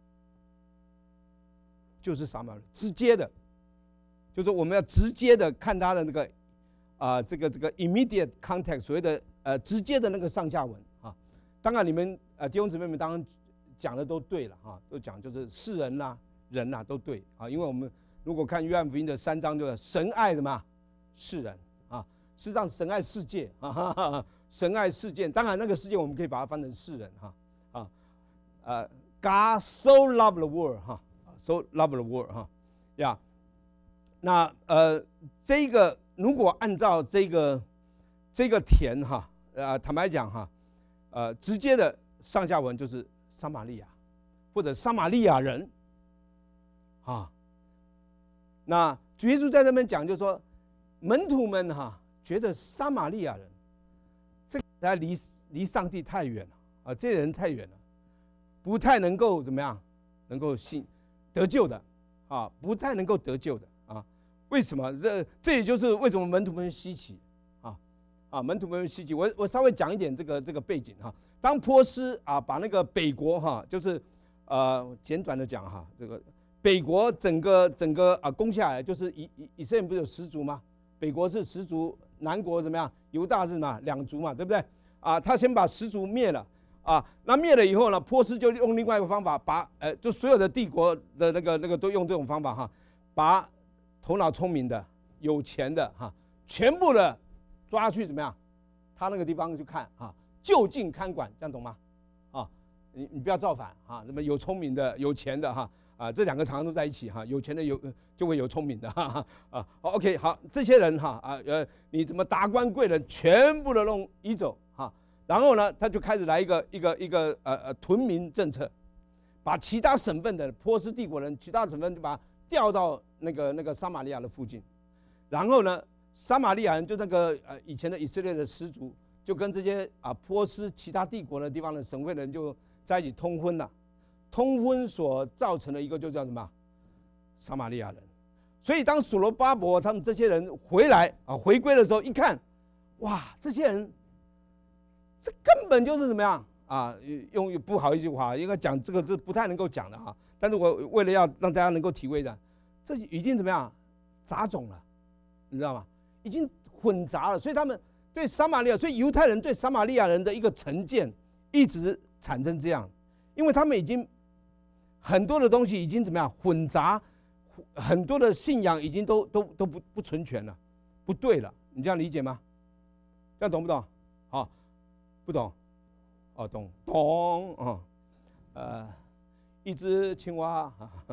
就是撒玛利亚直接的，就是我们要直接的看他的那个啊、呃，这个这个 immediate context， 所谓的呃直接的那个上下文啊。当然，你们呃弟兄姊妹们当然讲的都对了哈，都讲就是世人啦、人啦都对啊，因为我们如果看约翰福音的三章，就是神爱什么世人啊。事实上，神爱世界啊哈哈，神爱世界。当然，那个世界我们可以把它翻成世人哈啊，呃 ，God so loved the world 哈 ，so loved the world 哈呀。那呃，这个如果按照这个这个田哈，呃，坦白讲哈，呃，直接的上下文就是撒玛利亚或者撒玛利亚人啊。那主耶稣在这边讲，就是说门徒们哈。觉得撒玛利亚人，这个离离上帝太远了啊，这些人太远了，不太能够怎么样，能够信得救的啊，不太能够得救的啊。为什么？这这也就是为什么门徒们稀奇啊啊，门徒们稀奇。我我稍微讲一点这个这个背景哈。当波斯啊把那个北国哈，就是呃简短的讲哈，这个北国整个整个啊攻下来，就是以以以色列不是有十族吗？北国是十族，南国怎么样？犹大是什么？两族嘛，对不对？啊，他先把十族灭了啊，那灭了以后呢，波斯就用另外一个方法，把呃，就所有的帝国的那个那个都用这种方法哈，把头脑聪明的、有钱的哈，全部的抓去怎么样？他那个地方去看啊，就近看管，这样懂吗？啊，你你不要造反啊，什么有聪明的、有钱的哈。啊，这两个常常都在一起哈，有钱的有就会有聪明的哈哈啊。好 ，OK， 好，这些人哈啊呃，你怎么达官贵人全部都弄移走哈，然后呢，他就开始来一个一个一个呃呃屯民政策，把其他省份的波斯帝国人，其他省份就把他调到那个那个撒玛利亚的附近，然后呢，撒玛利亚人就那个呃以前的以色列的氏族，就跟这些啊波斯其他帝国的地方的省会人就在一起通婚了。通婚所造成的一个就叫什么？撒玛利亚人。所以当所罗巴伯他们这些人回来啊回归的时候，一看，哇，这些人，这根本就是怎么样啊？用不好一句话，应该讲这个是不太能够讲的哈。但是我为了要让大家能够体会的，这已经怎么样杂种了，你知道吗？已经混杂了。所以他们对撒玛利亚，所以犹太人对撒玛利亚人的一个成见，一直产生这样，因为他们已经。很多的东西已经怎么样混杂，很多的信仰已经都都都不不纯全了，不对了，你这样理解吗？这样懂不懂？好，不懂？哦，懂懂啊、嗯，呃，一只青蛙，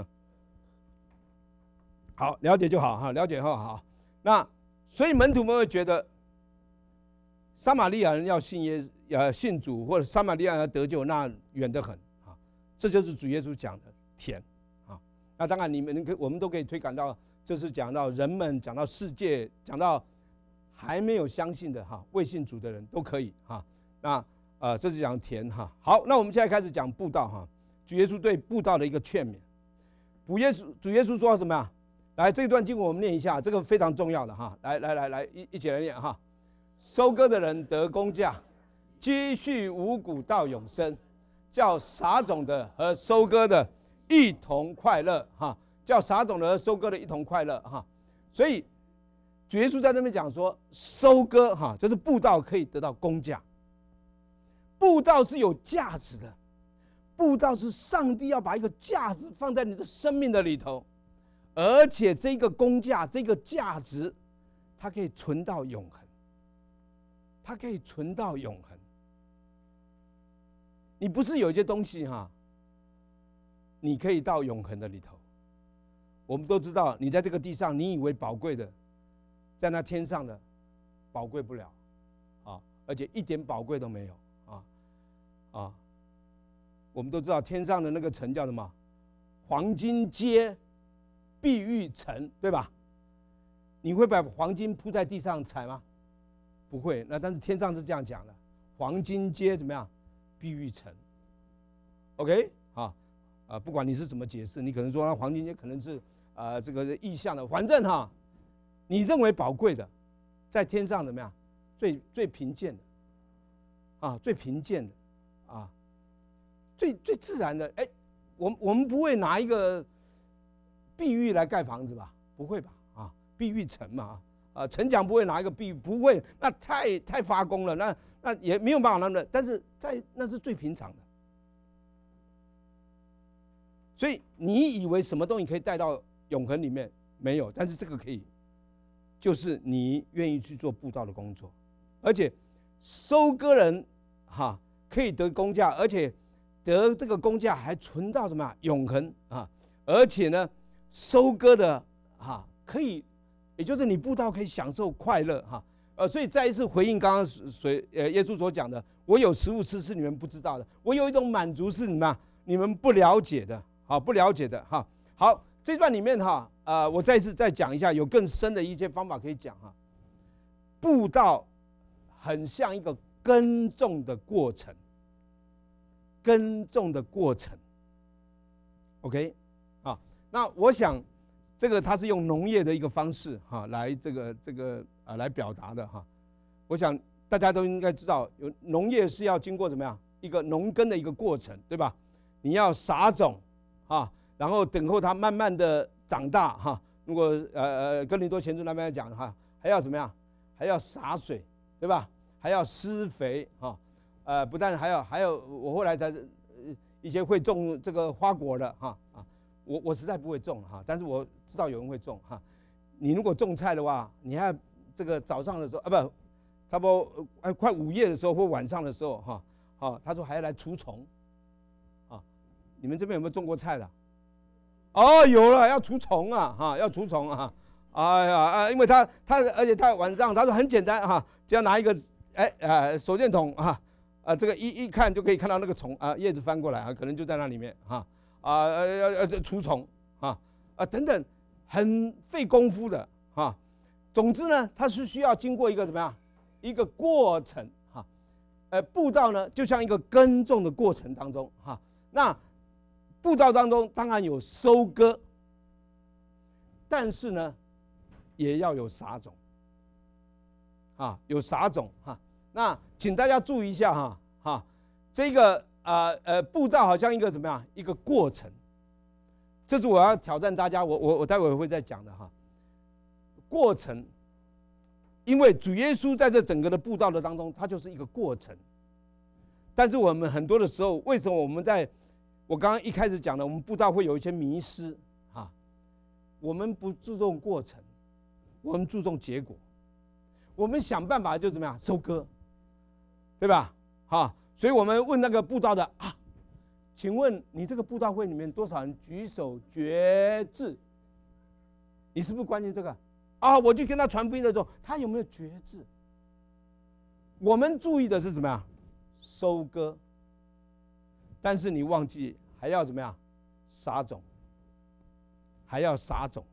好，了解就好哈，了解后好。那所以门徒们会觉得，撒玛利亚人要信耶呃信主，或者撒玛利亚人要得救，那远得很。这就是主耶稣讲的田啊。那当然，你们可我们都可以推广到，这是讲到人们，讲到世界，讲到还没有相信的哈，未信主的人都可以哈。那呃，这是讲田哈。好，那我们现在开始讲布道哈。主耶稣对布道的一个劝勉。 主耶稣主耶稣说什么呀？来，这段经文我们念一下，这个非常重要的哈。来来来来，一一起来念哈。收割的人得工价，积蓄五谷到永生，叫撒种的和收割的一同快乐哈。叫撒种的和收割的一同快乐哈。所以主耶稣在那边讲说，收割哈，就是布道可以得到工价。布道是有价值的，布道是上帝要把一个价值放在你的生命的里头。而且这个工价，这个价值，它可以存到永恒，它可以存到永恒。你不是有一些东西哈，你可以到永恒的里头。我们都知道，你在这个地上，你以为宝贵的，在那天上的宝贵不了，啊，而且一点宝贵都没有啊啊！我们都知道，天上的那个城叫什么？黄金街。碧玉城，对吧？你会把黄金铺在地上踩吗？不会。那但是天上是这样讲的：黄金街怎么样？碧玉城。OK， 啊啊，不管你是怎么解释，你可能说那黄金街可能是啊、呃、这个意象的，反正哈，你认为宝贵的，在天上怎么样？最最贫贱的，啊，最贫贱的，啊，最最自然的。哎，我我们不会拿一个碧玉来盖房子吧？不会吧？啊，碧玉城嘛，啊，城墙不会拿一个碧玉，不会，那太太发功了，那那也没有办法那么，但是在那是最平常的。所以你以为什么东西可以带到永恒里面？没有，但是这个可以，就是你愿意去做布道的工作，而且收割人哈可以得工价，而且得这个工价还存到什么永恒啊？而且呢，收割的哈可以，也就是你布道可以享受快乐哈。呃，所以再一次回应刚刚谁呃耶稣所讲的，我有食物吃是你们不知道的，我有一种满足是你们你们不了解的，好不了解的哈。好，这段里面哈，呃，我再一次再讲一下，有更深的一些方法可以讲哈。布道很像一个耕种的过程，耕种的过程 ，OK。啊，那我想，这个它是用农业的一个方式哈、啊，来这个这个啊来表达的哈、啊。我想大家都应该知道，有农业是要经过怎么样一个农耕的一个过程，对吧？你要撒种啊，然后等候它慢慢的长大哈、啊。如果呃呃哥林多前书那边讲哈、啊，还要怎么样？还要洒水，对吧？还要施肥哈、啊。呃，不但还要还有，我后来才一些会种这个花果的哈啊。我我实在不会种哈，但是我知道有人会种哈。你如果种菜的话，你还这个早上的时候啊，不，差不多呃快午夜的时候或晚上的时候哈，好，他说还要来除虫，啊，你们这边有没有种过菜的？哦，有了，要除虫啊，哈，要除虫啊，哎呀啊，因为他他而且他晚上他说很简单哈，只要拿一个哎呃手电筒啊啊，这个一一看就可以看到那个虫啊，叶子翻过来啊，可能就在那里面哈。啊，要要除虫啊啊等等，很费功夫的啊。总之呢，它是需要经过一个怎么样一个过程哈。呃，布道呢就像一个耕种的过程当中哈。那布道当中当然有收割，但是呢也要有撒种啊，有撒种哈。那请大家注意一下哈哈，这个。啊 呃, 呃，布道好像一个怎么样一个过程，这是我要挑战大家，我我我待会会再讲的哈。过程，因为主耶稣在这整个的布道的当中，它就是一个过程。但是我们很多的时候，为什么我们在我刚刚一开始讲的，我们布道会有一些迷失啊？我们不注重过程，我们注重结果，我们想办法就怎么样收割，对吧？哈。所以我们问那个布道的啊，请问你这个布道会里面多少人举手决志？你是不是关心这个？啊，我就跟他传福音的时候，他有没有决志？我们注意的是怎么样收割，但是你忘记还要怎么样撒种，还要撒种，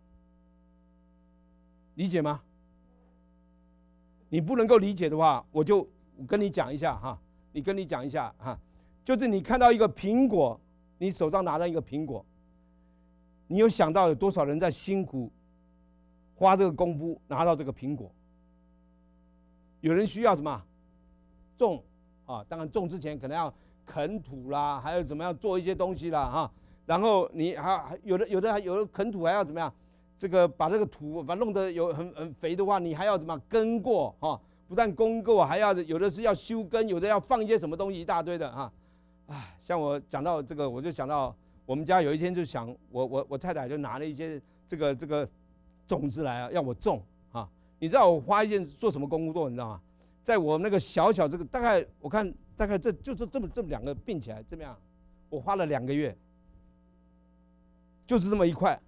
理解吗？你不能够理解的话，我就跟你讲一下哈。你跟你讲一下哈，就是你看到一个苹果，你手上拿着一个苹果， 你有想到有多少人在辛苦花这个功夫拿到这个苹果？有人需要什么种啊？当然种之前可能要垦土啦，还有怎么样做一些东西啦哈。然后你还有的有的有的垦土还要怎么样？这个把这个土把弄得有很很肥的话，你还要怎么耕过哈？不但耕过，还要有的是要修根，有的要放一些什么东西，一大堆的哈。哎，像我讲到这个，我就想到我们家有一天就想，我我我太太就拿了一些这个这个种子来啊，要我种啊。你知道我花一件做什么工作，你知道吗？在我那个小小这个大概我看大概这就是这么这么两个并起来这么样，我花了两个月，就是这么一块。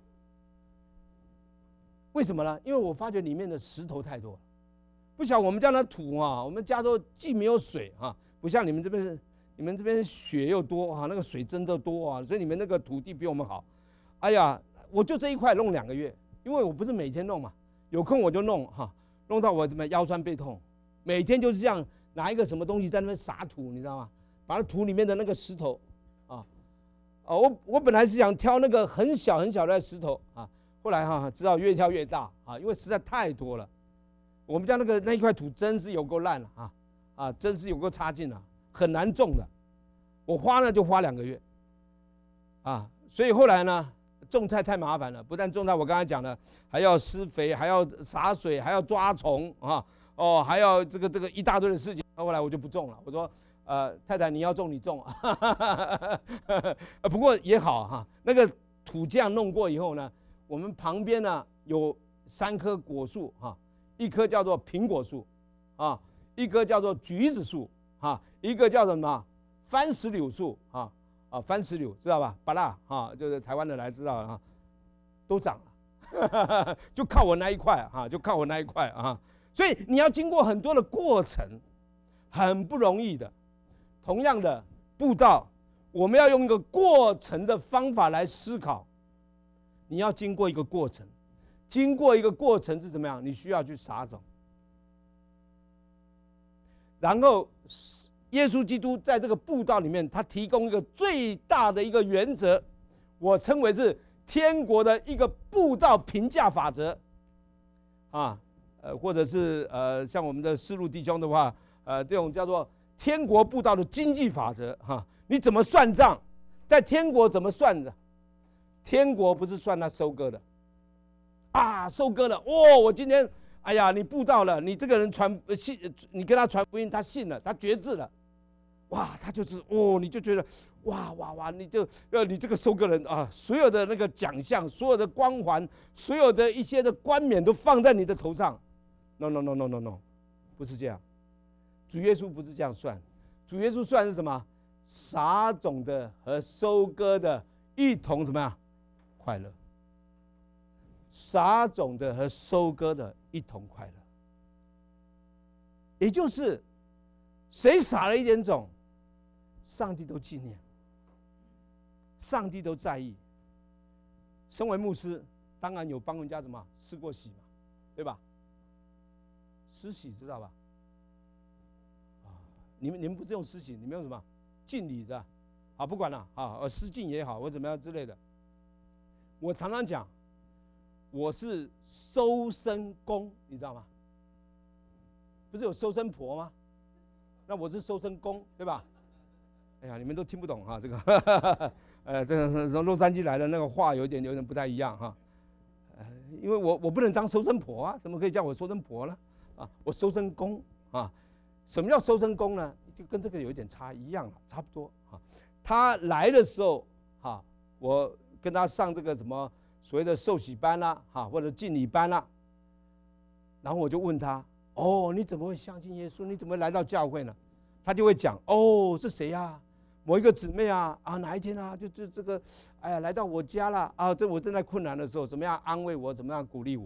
为什么呢？因为我发觉里面的石头太多了。不晓得我们家的土啊，我们加州既没有水啊，不像你们这边是，你们这边雪又多啊，那个水真的多啊，所以你们那个土地比我们好。哎呀，我就这一块弄两个月，因为我不是每天弄嘛，有空我就弄哈，弄到我怎么腰酸背痛，每天就是这样拿一个什么东西在那边撒土，你知道吗？把那土里面的那个石头啊，啊，我我本来是想挑那个很小很小的石头啊，后来哈知道越挑越大啊，因为实在太多了。我们家那个那一块土真是有够烂了啊啊，真是有够差劲了，很难种的。我花呢就花两个月，啊，所以后来呢，种菜太麻烦了，不但种菜我刚才讲的，还要施肥，还要洒水，还要抓虫啊，哦，还要这个这个一大堆的事情。后来我就不种了，我说，呃，太太你要种你种，不过也好哈，那个土这样弄过以后呢，我们旁边呢有三棵果树哈。一棵叫做苹果树，啊，一棵叫做橘子树，啊，一个叫做什么番石榴树，啊啊，番石榴知道吧？芭乐啊，就是台湾的来知道啊，都长了，就靠我那一块啊，就靠我那一块啊，所以你要经过很多的过程，很不容易的。同样的步道，我们要用一个过程的方法来思考，你要经过一个过程。经过一个过程是怎么样？你需要去撒种，然后耶稣基督在这个布道里面，他提供一个最大的一个原则，我称为是天国的一个布道评价法则，啊，呃，或者是呃，像我们的思路弟兄的话，呃，这种叫做天国布道的经济法则，哈、啊，你怎么算账？在天国怎么算的？天国不是算他收割的。啊，收割了哦！我今天，哎呀，你布道了，你这个人传信，你跟他传福音，他信了，他觉志了，哇，他就是哦，你就觉得哇哇哇，你就呃，你这个收割人啊，所有的那个奖项，所有的光环，所有的一些的冠冕都放在你的头上。No no no no no no， 不是这样，主耶稣不是这样算，主耶稣算是什么？撒种的和收割的一同怎么样？快乐。撒种的和收割的一同快乐，也就是谁撒了一点种，上帝都纪念，上帝都在意。身为牧师，当然有帮人家什么施过洗嘛，对吧？施洗知道吧？啊，你们你们不是用施洗，你们用什么敬礼的？啊，不管了啊，施敬也好，或怎么样之类的。我常常讲。我是收生公，你知道吗？不是有收生婆吗？那我是收生公，对吧？哎呀，你们都听不懂哈，这个，呃，这个从洛杉矶来的那个话有点有点不太一样哈。呃，因为我我不能当收生婆啊，怎么可以叫我收生婆呢？啊，我收生公啊。什么叫收生公呢？就跟这个有一点差一样了，差不多啊。他来的时候，哈，我跟他上这个什么。所谓的受洗班啦、啊，哈，或者敬礼班啦、啊，然后我就问他，哦，你怎么会相信耶稣？你怎么会来到教会呢？他就会讲，哦，是谁呀、啊？某一个姊妹啊，啊，哪一天啊，就就这个，哎呀，来到我家了啊，这我正在困难的时候，怎么样安慰我，怎么样鼓励我？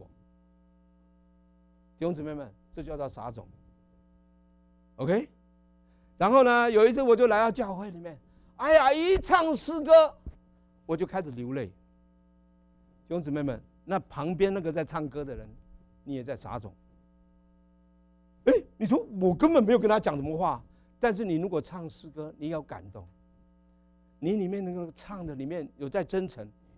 弟兄姊妹们，这就叫做撒种 ，OK？ 然后呢，有一次我就来到教会里面，哎呀，一唱诗歌，我就开始流泪。弟兄姊妹们，那旁边那个在唱歌的人，你也在撒种。哎，你说我根本没有跟他讲什么话，但是你如果唱诗歌，你要感动，你里面那个唱的里面有在真诚，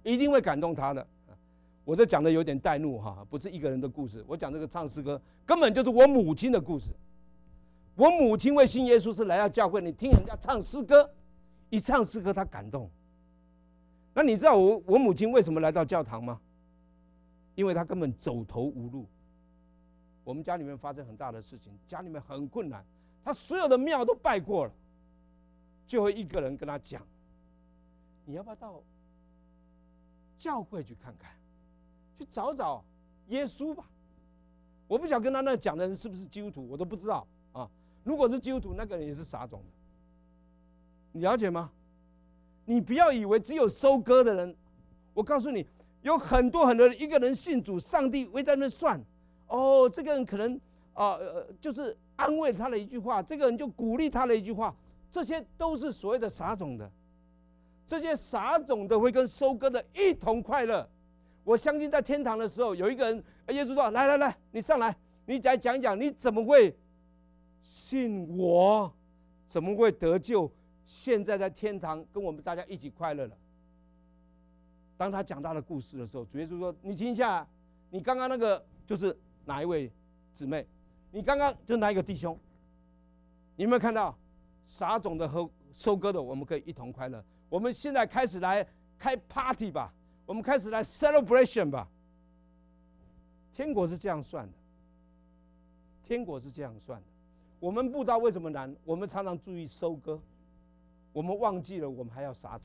一定会感动他的。我这讲的有点带怒哈，不是一个人的故事，我讲这个唱诗歌根本就是我母亲的故事。我母亲为信耶稣是来到教会，你听人家唱诗歌，一唱诗歌她感动。那你知道我我母亲为什么来到教堂吗？因为她根本走投无路。我们家里面发生很大的事情，家里面很困难，她所有的庙都拜过了，就会一个人跟她讲：“你要不要到教会去看看？去找找耶稣吧。”我不晓得跟他那讲的人是不是基督徒，我都不知道啊。如果是基督徒，那个人也是撒种的，你了解吗？你不要以为只有收割的人，我告诉你，有很多很多人，一个人信主，上帝会在那算，哦，这个人可能啊、呃，就是安慰他的一句话，这个人就鼓励他的一句话，这些都是所谓的撒种的。这些撒种的会跟收割的一同快乐。我相信在天堂的时候，有一个人，耶稣说：“来来来，你上来，你来讲一讲，你怎么会信我？怎么会得救？现在在天堂跟我们大家一起快乐了。”当他讲他的故事的时候，主耶稣说：“你听一下，你刚刚那个就是哪一位姊妹？你刚刚就是哪一个弟兄？你有没有看到撒种的和收割的，我们可以一同快乐？我们现在开始来开 party 吧。”我们开始来 celebration 吧。天国是这样算的，天国是这样算的。我们布道为什么难？我们常常注意收割，我们忘记了我们还要撒种。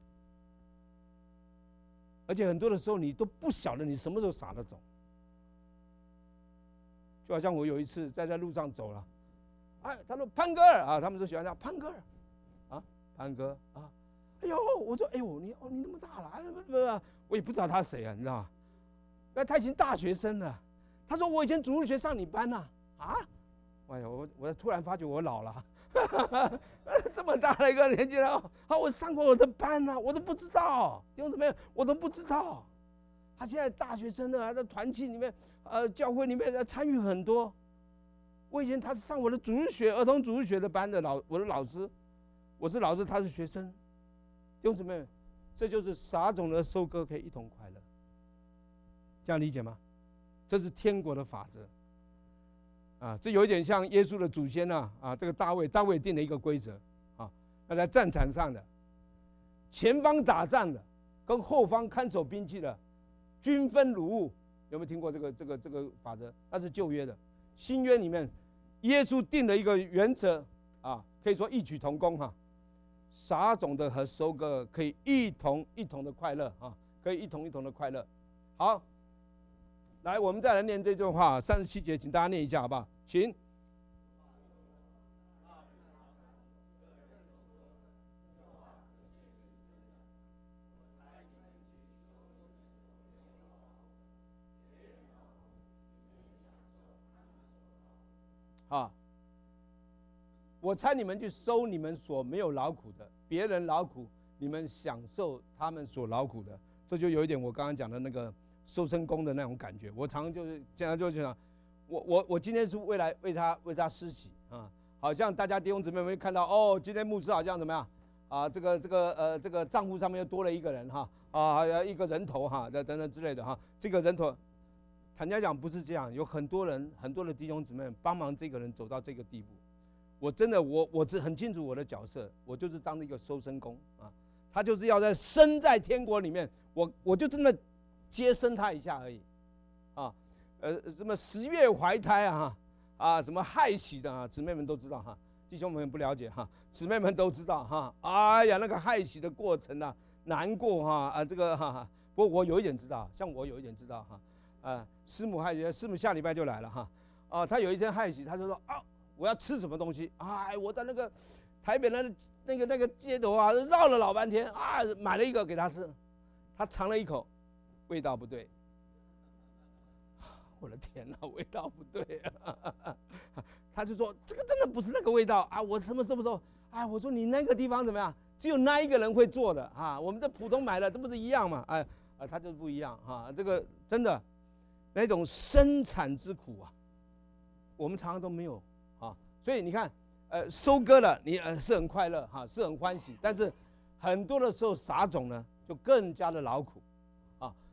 而且很多的时候你都不晓得你什么时候撒的种。就好像我有一次在在路上走了，哎，他说潘哥啊，他们都喜欢叫潘哥啊，潘哥啊。哎呦，我说，哎呦，你哦，你那么大了，哎，不不，我也不知道他谁啊，你知道吗？那他已经大学生了。他说我以前主日学上你班呐，啊，哎呦，我我突然发觉我老了，这么大的一个年纪了，啊，我上过我的班呐、啊，我都不知道，弟兄姊妹，我都不知道。他现在大学生呢，还在团契里面，呃，教会里面在参与很多。我以前他是上我的主日学儿童主日学的班的老，我的老师，我是老师，他是学生。弟兄姊妹，这就是撒种的收割可以一同快乐，这样理解吗？这是天国的法则啊！这有一点像耶稣的祖先啊啊！这个大卫，大卫定了一个规则啊，那在战场上的前方打仗的跟后方看守兵器的均分掳物，有没有听过这个这个这个法则？那是旧约的，新约里面耶稣定了一个原则啊，可以说异曲同工哈、啊。撒种的和收割可以一同一同的快乐啊，可以一同一同的快乐。好，来，我们再来念这段话，三十七节，请大家念一下好不好？请。啊，我猜你们去收你们所没有劳苦的，别人劳苦，你们享受他们所劳苦的，这就有一点我刚刚讲的那个收生工的那种感觉。我常常就是现在就想，我我我今天是为来为他为他施洗啊，好像大家弟兄姊妹们看到哦，今天牧师好像怎么样啊？这个这个呃这个账户上面又多了一个人哈啊，一个人头哈，等等之类的哈，这个人头。坦白讲不是这样，有很多人很多的弟兄姊妹帮忙这个人走到这个地步。我真的我我只很清楚我的角色，我就是当一个收生工啊，他就是要在生在天国里面，我我就真的接生他一下而已，啊，呃什么十月怀胎啊啊什么害喜的啊，姊妹们都知道哈，弟兄们不了解哈，姊妹们都知道哈，哎呀那个害喜的过程啊，难过哈啊这个哈哈，不过我有一点知道，像我有一点知道哈。啊，师母害喜，师母下礼拜就来了哈。啊，他有一天害喜，他就说啊，我要吃什么东西？哎，我在那个台北那那个那个街头啊，绕了老半天啊，买了一个给他吃。他尝了一口，味道不对。我的天哪，味道不对啊！他就说这个真的不是那个味道啊！我什么什么时候？哎，我说你那个地方怎么样？只有那一个人会做的啊，我们这普通买的，这不是一样吗？哎，啊，他就不一样哈、啊，这个真的。那种生产之苦啊，我们常常都没有啊，所以你看，呃，收割了你呃是很快乐哈、啊，是很欢喜，但是很多的时候撒种呢，就更加的劳苦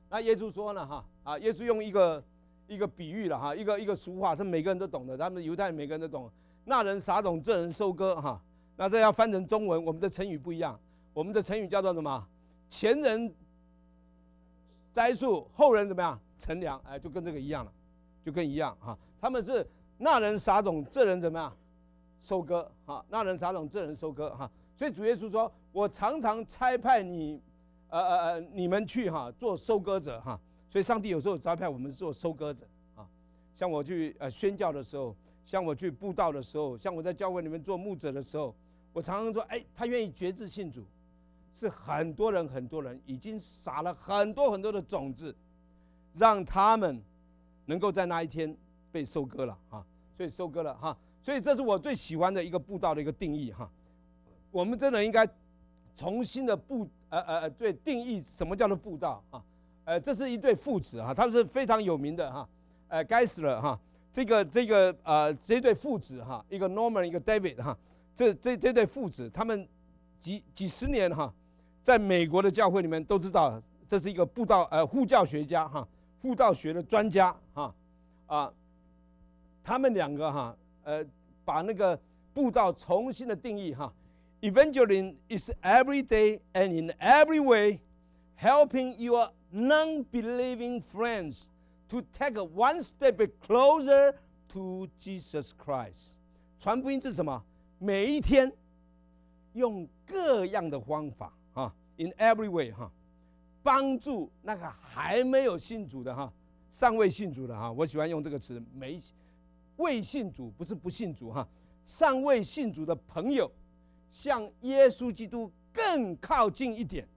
那耶稣说呢，哈啊，耶稣用一个一个比喻了哈，一个一个俗话，这每个人都懂的，他们犹太人每个人都懂。那人撒种，这人收割哈。那这要翻成中文，我们的成语不一样，我们的成语叫做什么？前人栽树，后人怎么样乘凉？哎，就跟这个一样了，就跟一样哈。他们是那人撒种，这人怎么样收割？哈，那人撒种，这人收割哈。所以主耶稣说：“我常常差派你，呃呃呃，你们去哈做收割者哈。”所以上帝有时候差派我们做收割者啊。像我去呃宣教的时候，像我去布道的时候，像我在教会里面做牧者的时候，我常常说：“哎，他愿意决志信主。”是很多人，很多人已经撒了很多很多的种子，让他们能够在那一天被收割了哈，所以收割了哈，所以这是我最喜欢的一个布道的一个定义哈。我们真的应该重新的布呃呃对定义什么叫做布道啊？呃，这是一对父子哈，他们是非常有名的哈，呃，该死了哈，这个这个呃这对父子哈，一个 Norman 一个 David 哈，这这这对父子他们几几十年哈。在美国的教会里面都知道，这是一个布道呃护教学家哈，护道学的专家哈啊，他们两个哈呃把那个布道重新的定义哈 ，Evangelism is every day and in every way helping your non-believing friends to take one step closer to Jesus Christ。传福音是什么？每一天用各样的方法。啊 ，in every way 哈，帮助那个还没有信主的哈，尚未信主的哈，我喜欢用这个词，没未信主不是不信主哈，尚未信主的朋友，向耶稣基督更靠近一点。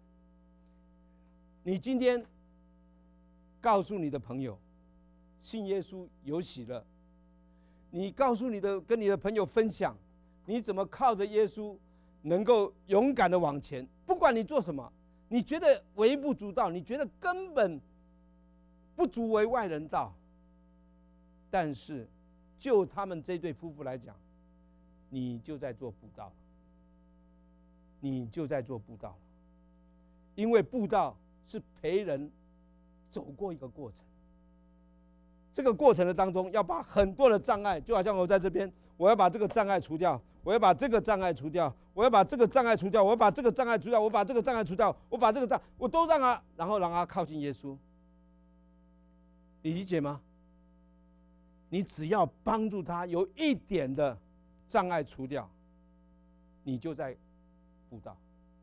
你今天告诉你的朋友，信耶稣有喜乐，你告诉你的跟你的朋友分享，你怎么靠着耶稣。能够勇敢的往前，不管你做什么，你觉得微不足道，你觉得根本不足为外人道，但是就他们这对夫妇来讲，你就在做布道，你就在做布道，因为布道是陪人走过一个过程，这个过程的当中要把很多的障碍，就好像我在这边，我要把这个障碍除掉。我要把这个障碍除掉，我要把这个障碍除掉，我要把这个障碍除掉，我把这个障碍除掉，我把这个障，我都让他，然后让他靠近耶稣。你理解吗？你只要帮助他有一点的障碍除掉，你就在布道。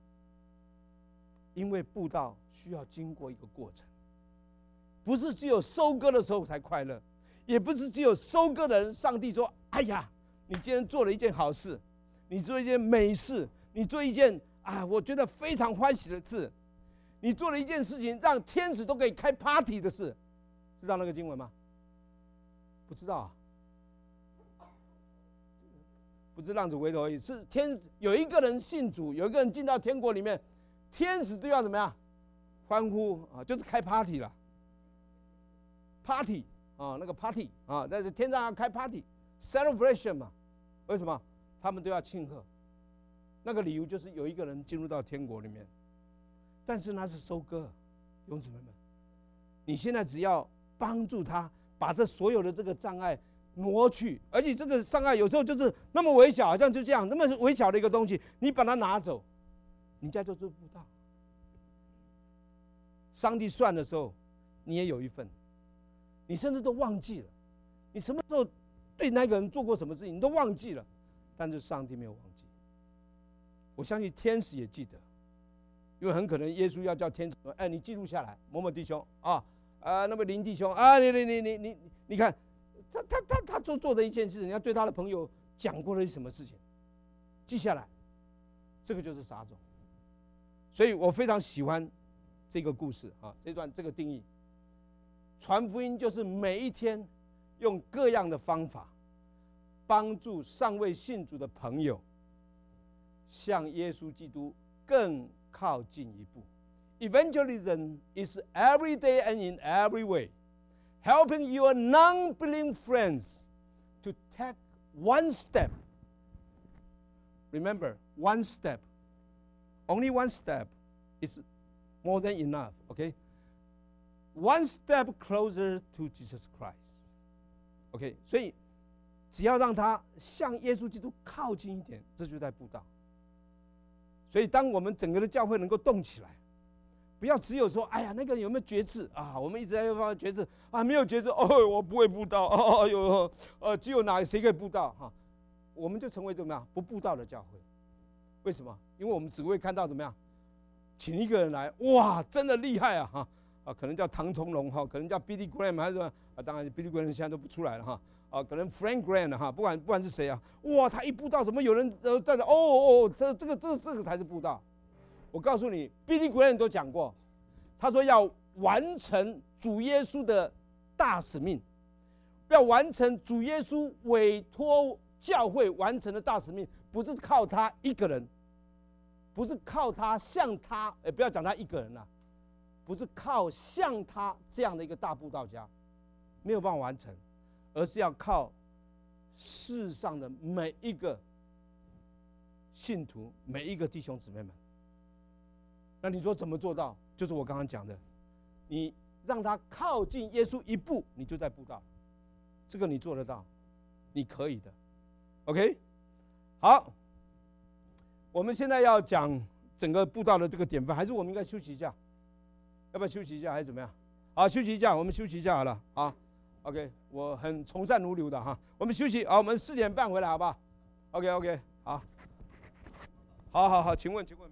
因为布道需要经过一个过程，不是只有收割的时候才快乐，也不是只有收割的人，上帝说：“哎呀。”你今天做了一件好事，你做一件美事，你做一件啊，我觉得非常欢喜的事，你做了一件事情，让天使都可以开 party 的事，知道那个经文吗？不知道啊，不是浪子回头而已，是天有一个人信主，有一个人进到天国里面，天使都要怎么样欢呼啊，就是开 party 了 ，party 啊，那个 party 啊，在天上要开 party。celebration 嘛，为什么？他们都要庆贺。那个理由就是有一个人进入到天国里面，但是那是收割，弟兄姊妹们，你现在只要帮助他把这所有的这个障碍挪去，而且这个障碍有时候就是那么微小，好像就这样那么微小的一个东西，你把它拿走，你家就做不到。上帝算的时候，你也有一份，你甚至都忘记了，你什么时候对那个人做过什么事情，你都忘记了，但是上帝没有忘记。我相信天使也记得，因为很可能耶稣要叫天使说：“哎，你记录下来，某某弟兄啊，啊，那么林弟兄啊，你你你你你你看，他他他他做做的一件事，人家对他的朋友讲过了什么事情，记下来，这个就是撒种。所以我非常喜欢这个故事啊，这段这个定义，传福音就是每一天用各样的方法，帮助尚未信主的朋友向耶稣基督更靠近一步。Evangelism is every day and in every way, helping your non-believing friends to take one step. Remember, one step. Only one step is more than enough, okay? one step closer to Jesus Christ。OK， 所以只要让他向耶稣基督靠近一点，这就在布道。所以当我们整个的教会能够动起来，不要只有说，哎呀，那个有没有决志啊？我们一直在发决志啊，没有决志，哦，我不会布道，哦，有，呃，只有哪谁可以布道哈？我们就成为怎么样不布道的教会？为什么？因为我们只会看到怎么样，请一个人来，哇，真的厉害啊哈啊，可能叫唐崇荣哈，可能叫 Billy Graham 还是什么啊？当然 Billy Graham 现在都不出来了哈啊，可能 Frank Graham 哈，不管不管是谁啊，哇，他一布道，怎么有人呃站着？哦哦，这这个这这个才是布道。我告诉你 ，Billy Graham 都讲过，他说要完成主耶稣的大使命，要完成主耶稣委托教会完成的大使命，不是靠他一个人，不是靠他像他，哎，不要讲他一个人啦、啊，不是靠像他这样的一个大布道家，没有办法完成，而是要靠世上的每一个信徒，每一个弟兄姊妹们。那你说怎么做到？就是我刚刚讲的，你让他靠近耶稣一步，你就在布道。这个你做得到，你可以的。OK， 好，我们现在要讲整个布道的这个典范，还是我们应该休息一下？要不要休息一下，还是怎么样？好，休息一下，我们休息一下好了。好 ，OK， 我很从善如流的哈。我们休息，好，我们四点半回来，好不好 ？OK OK， 好，好好好，请问，请问。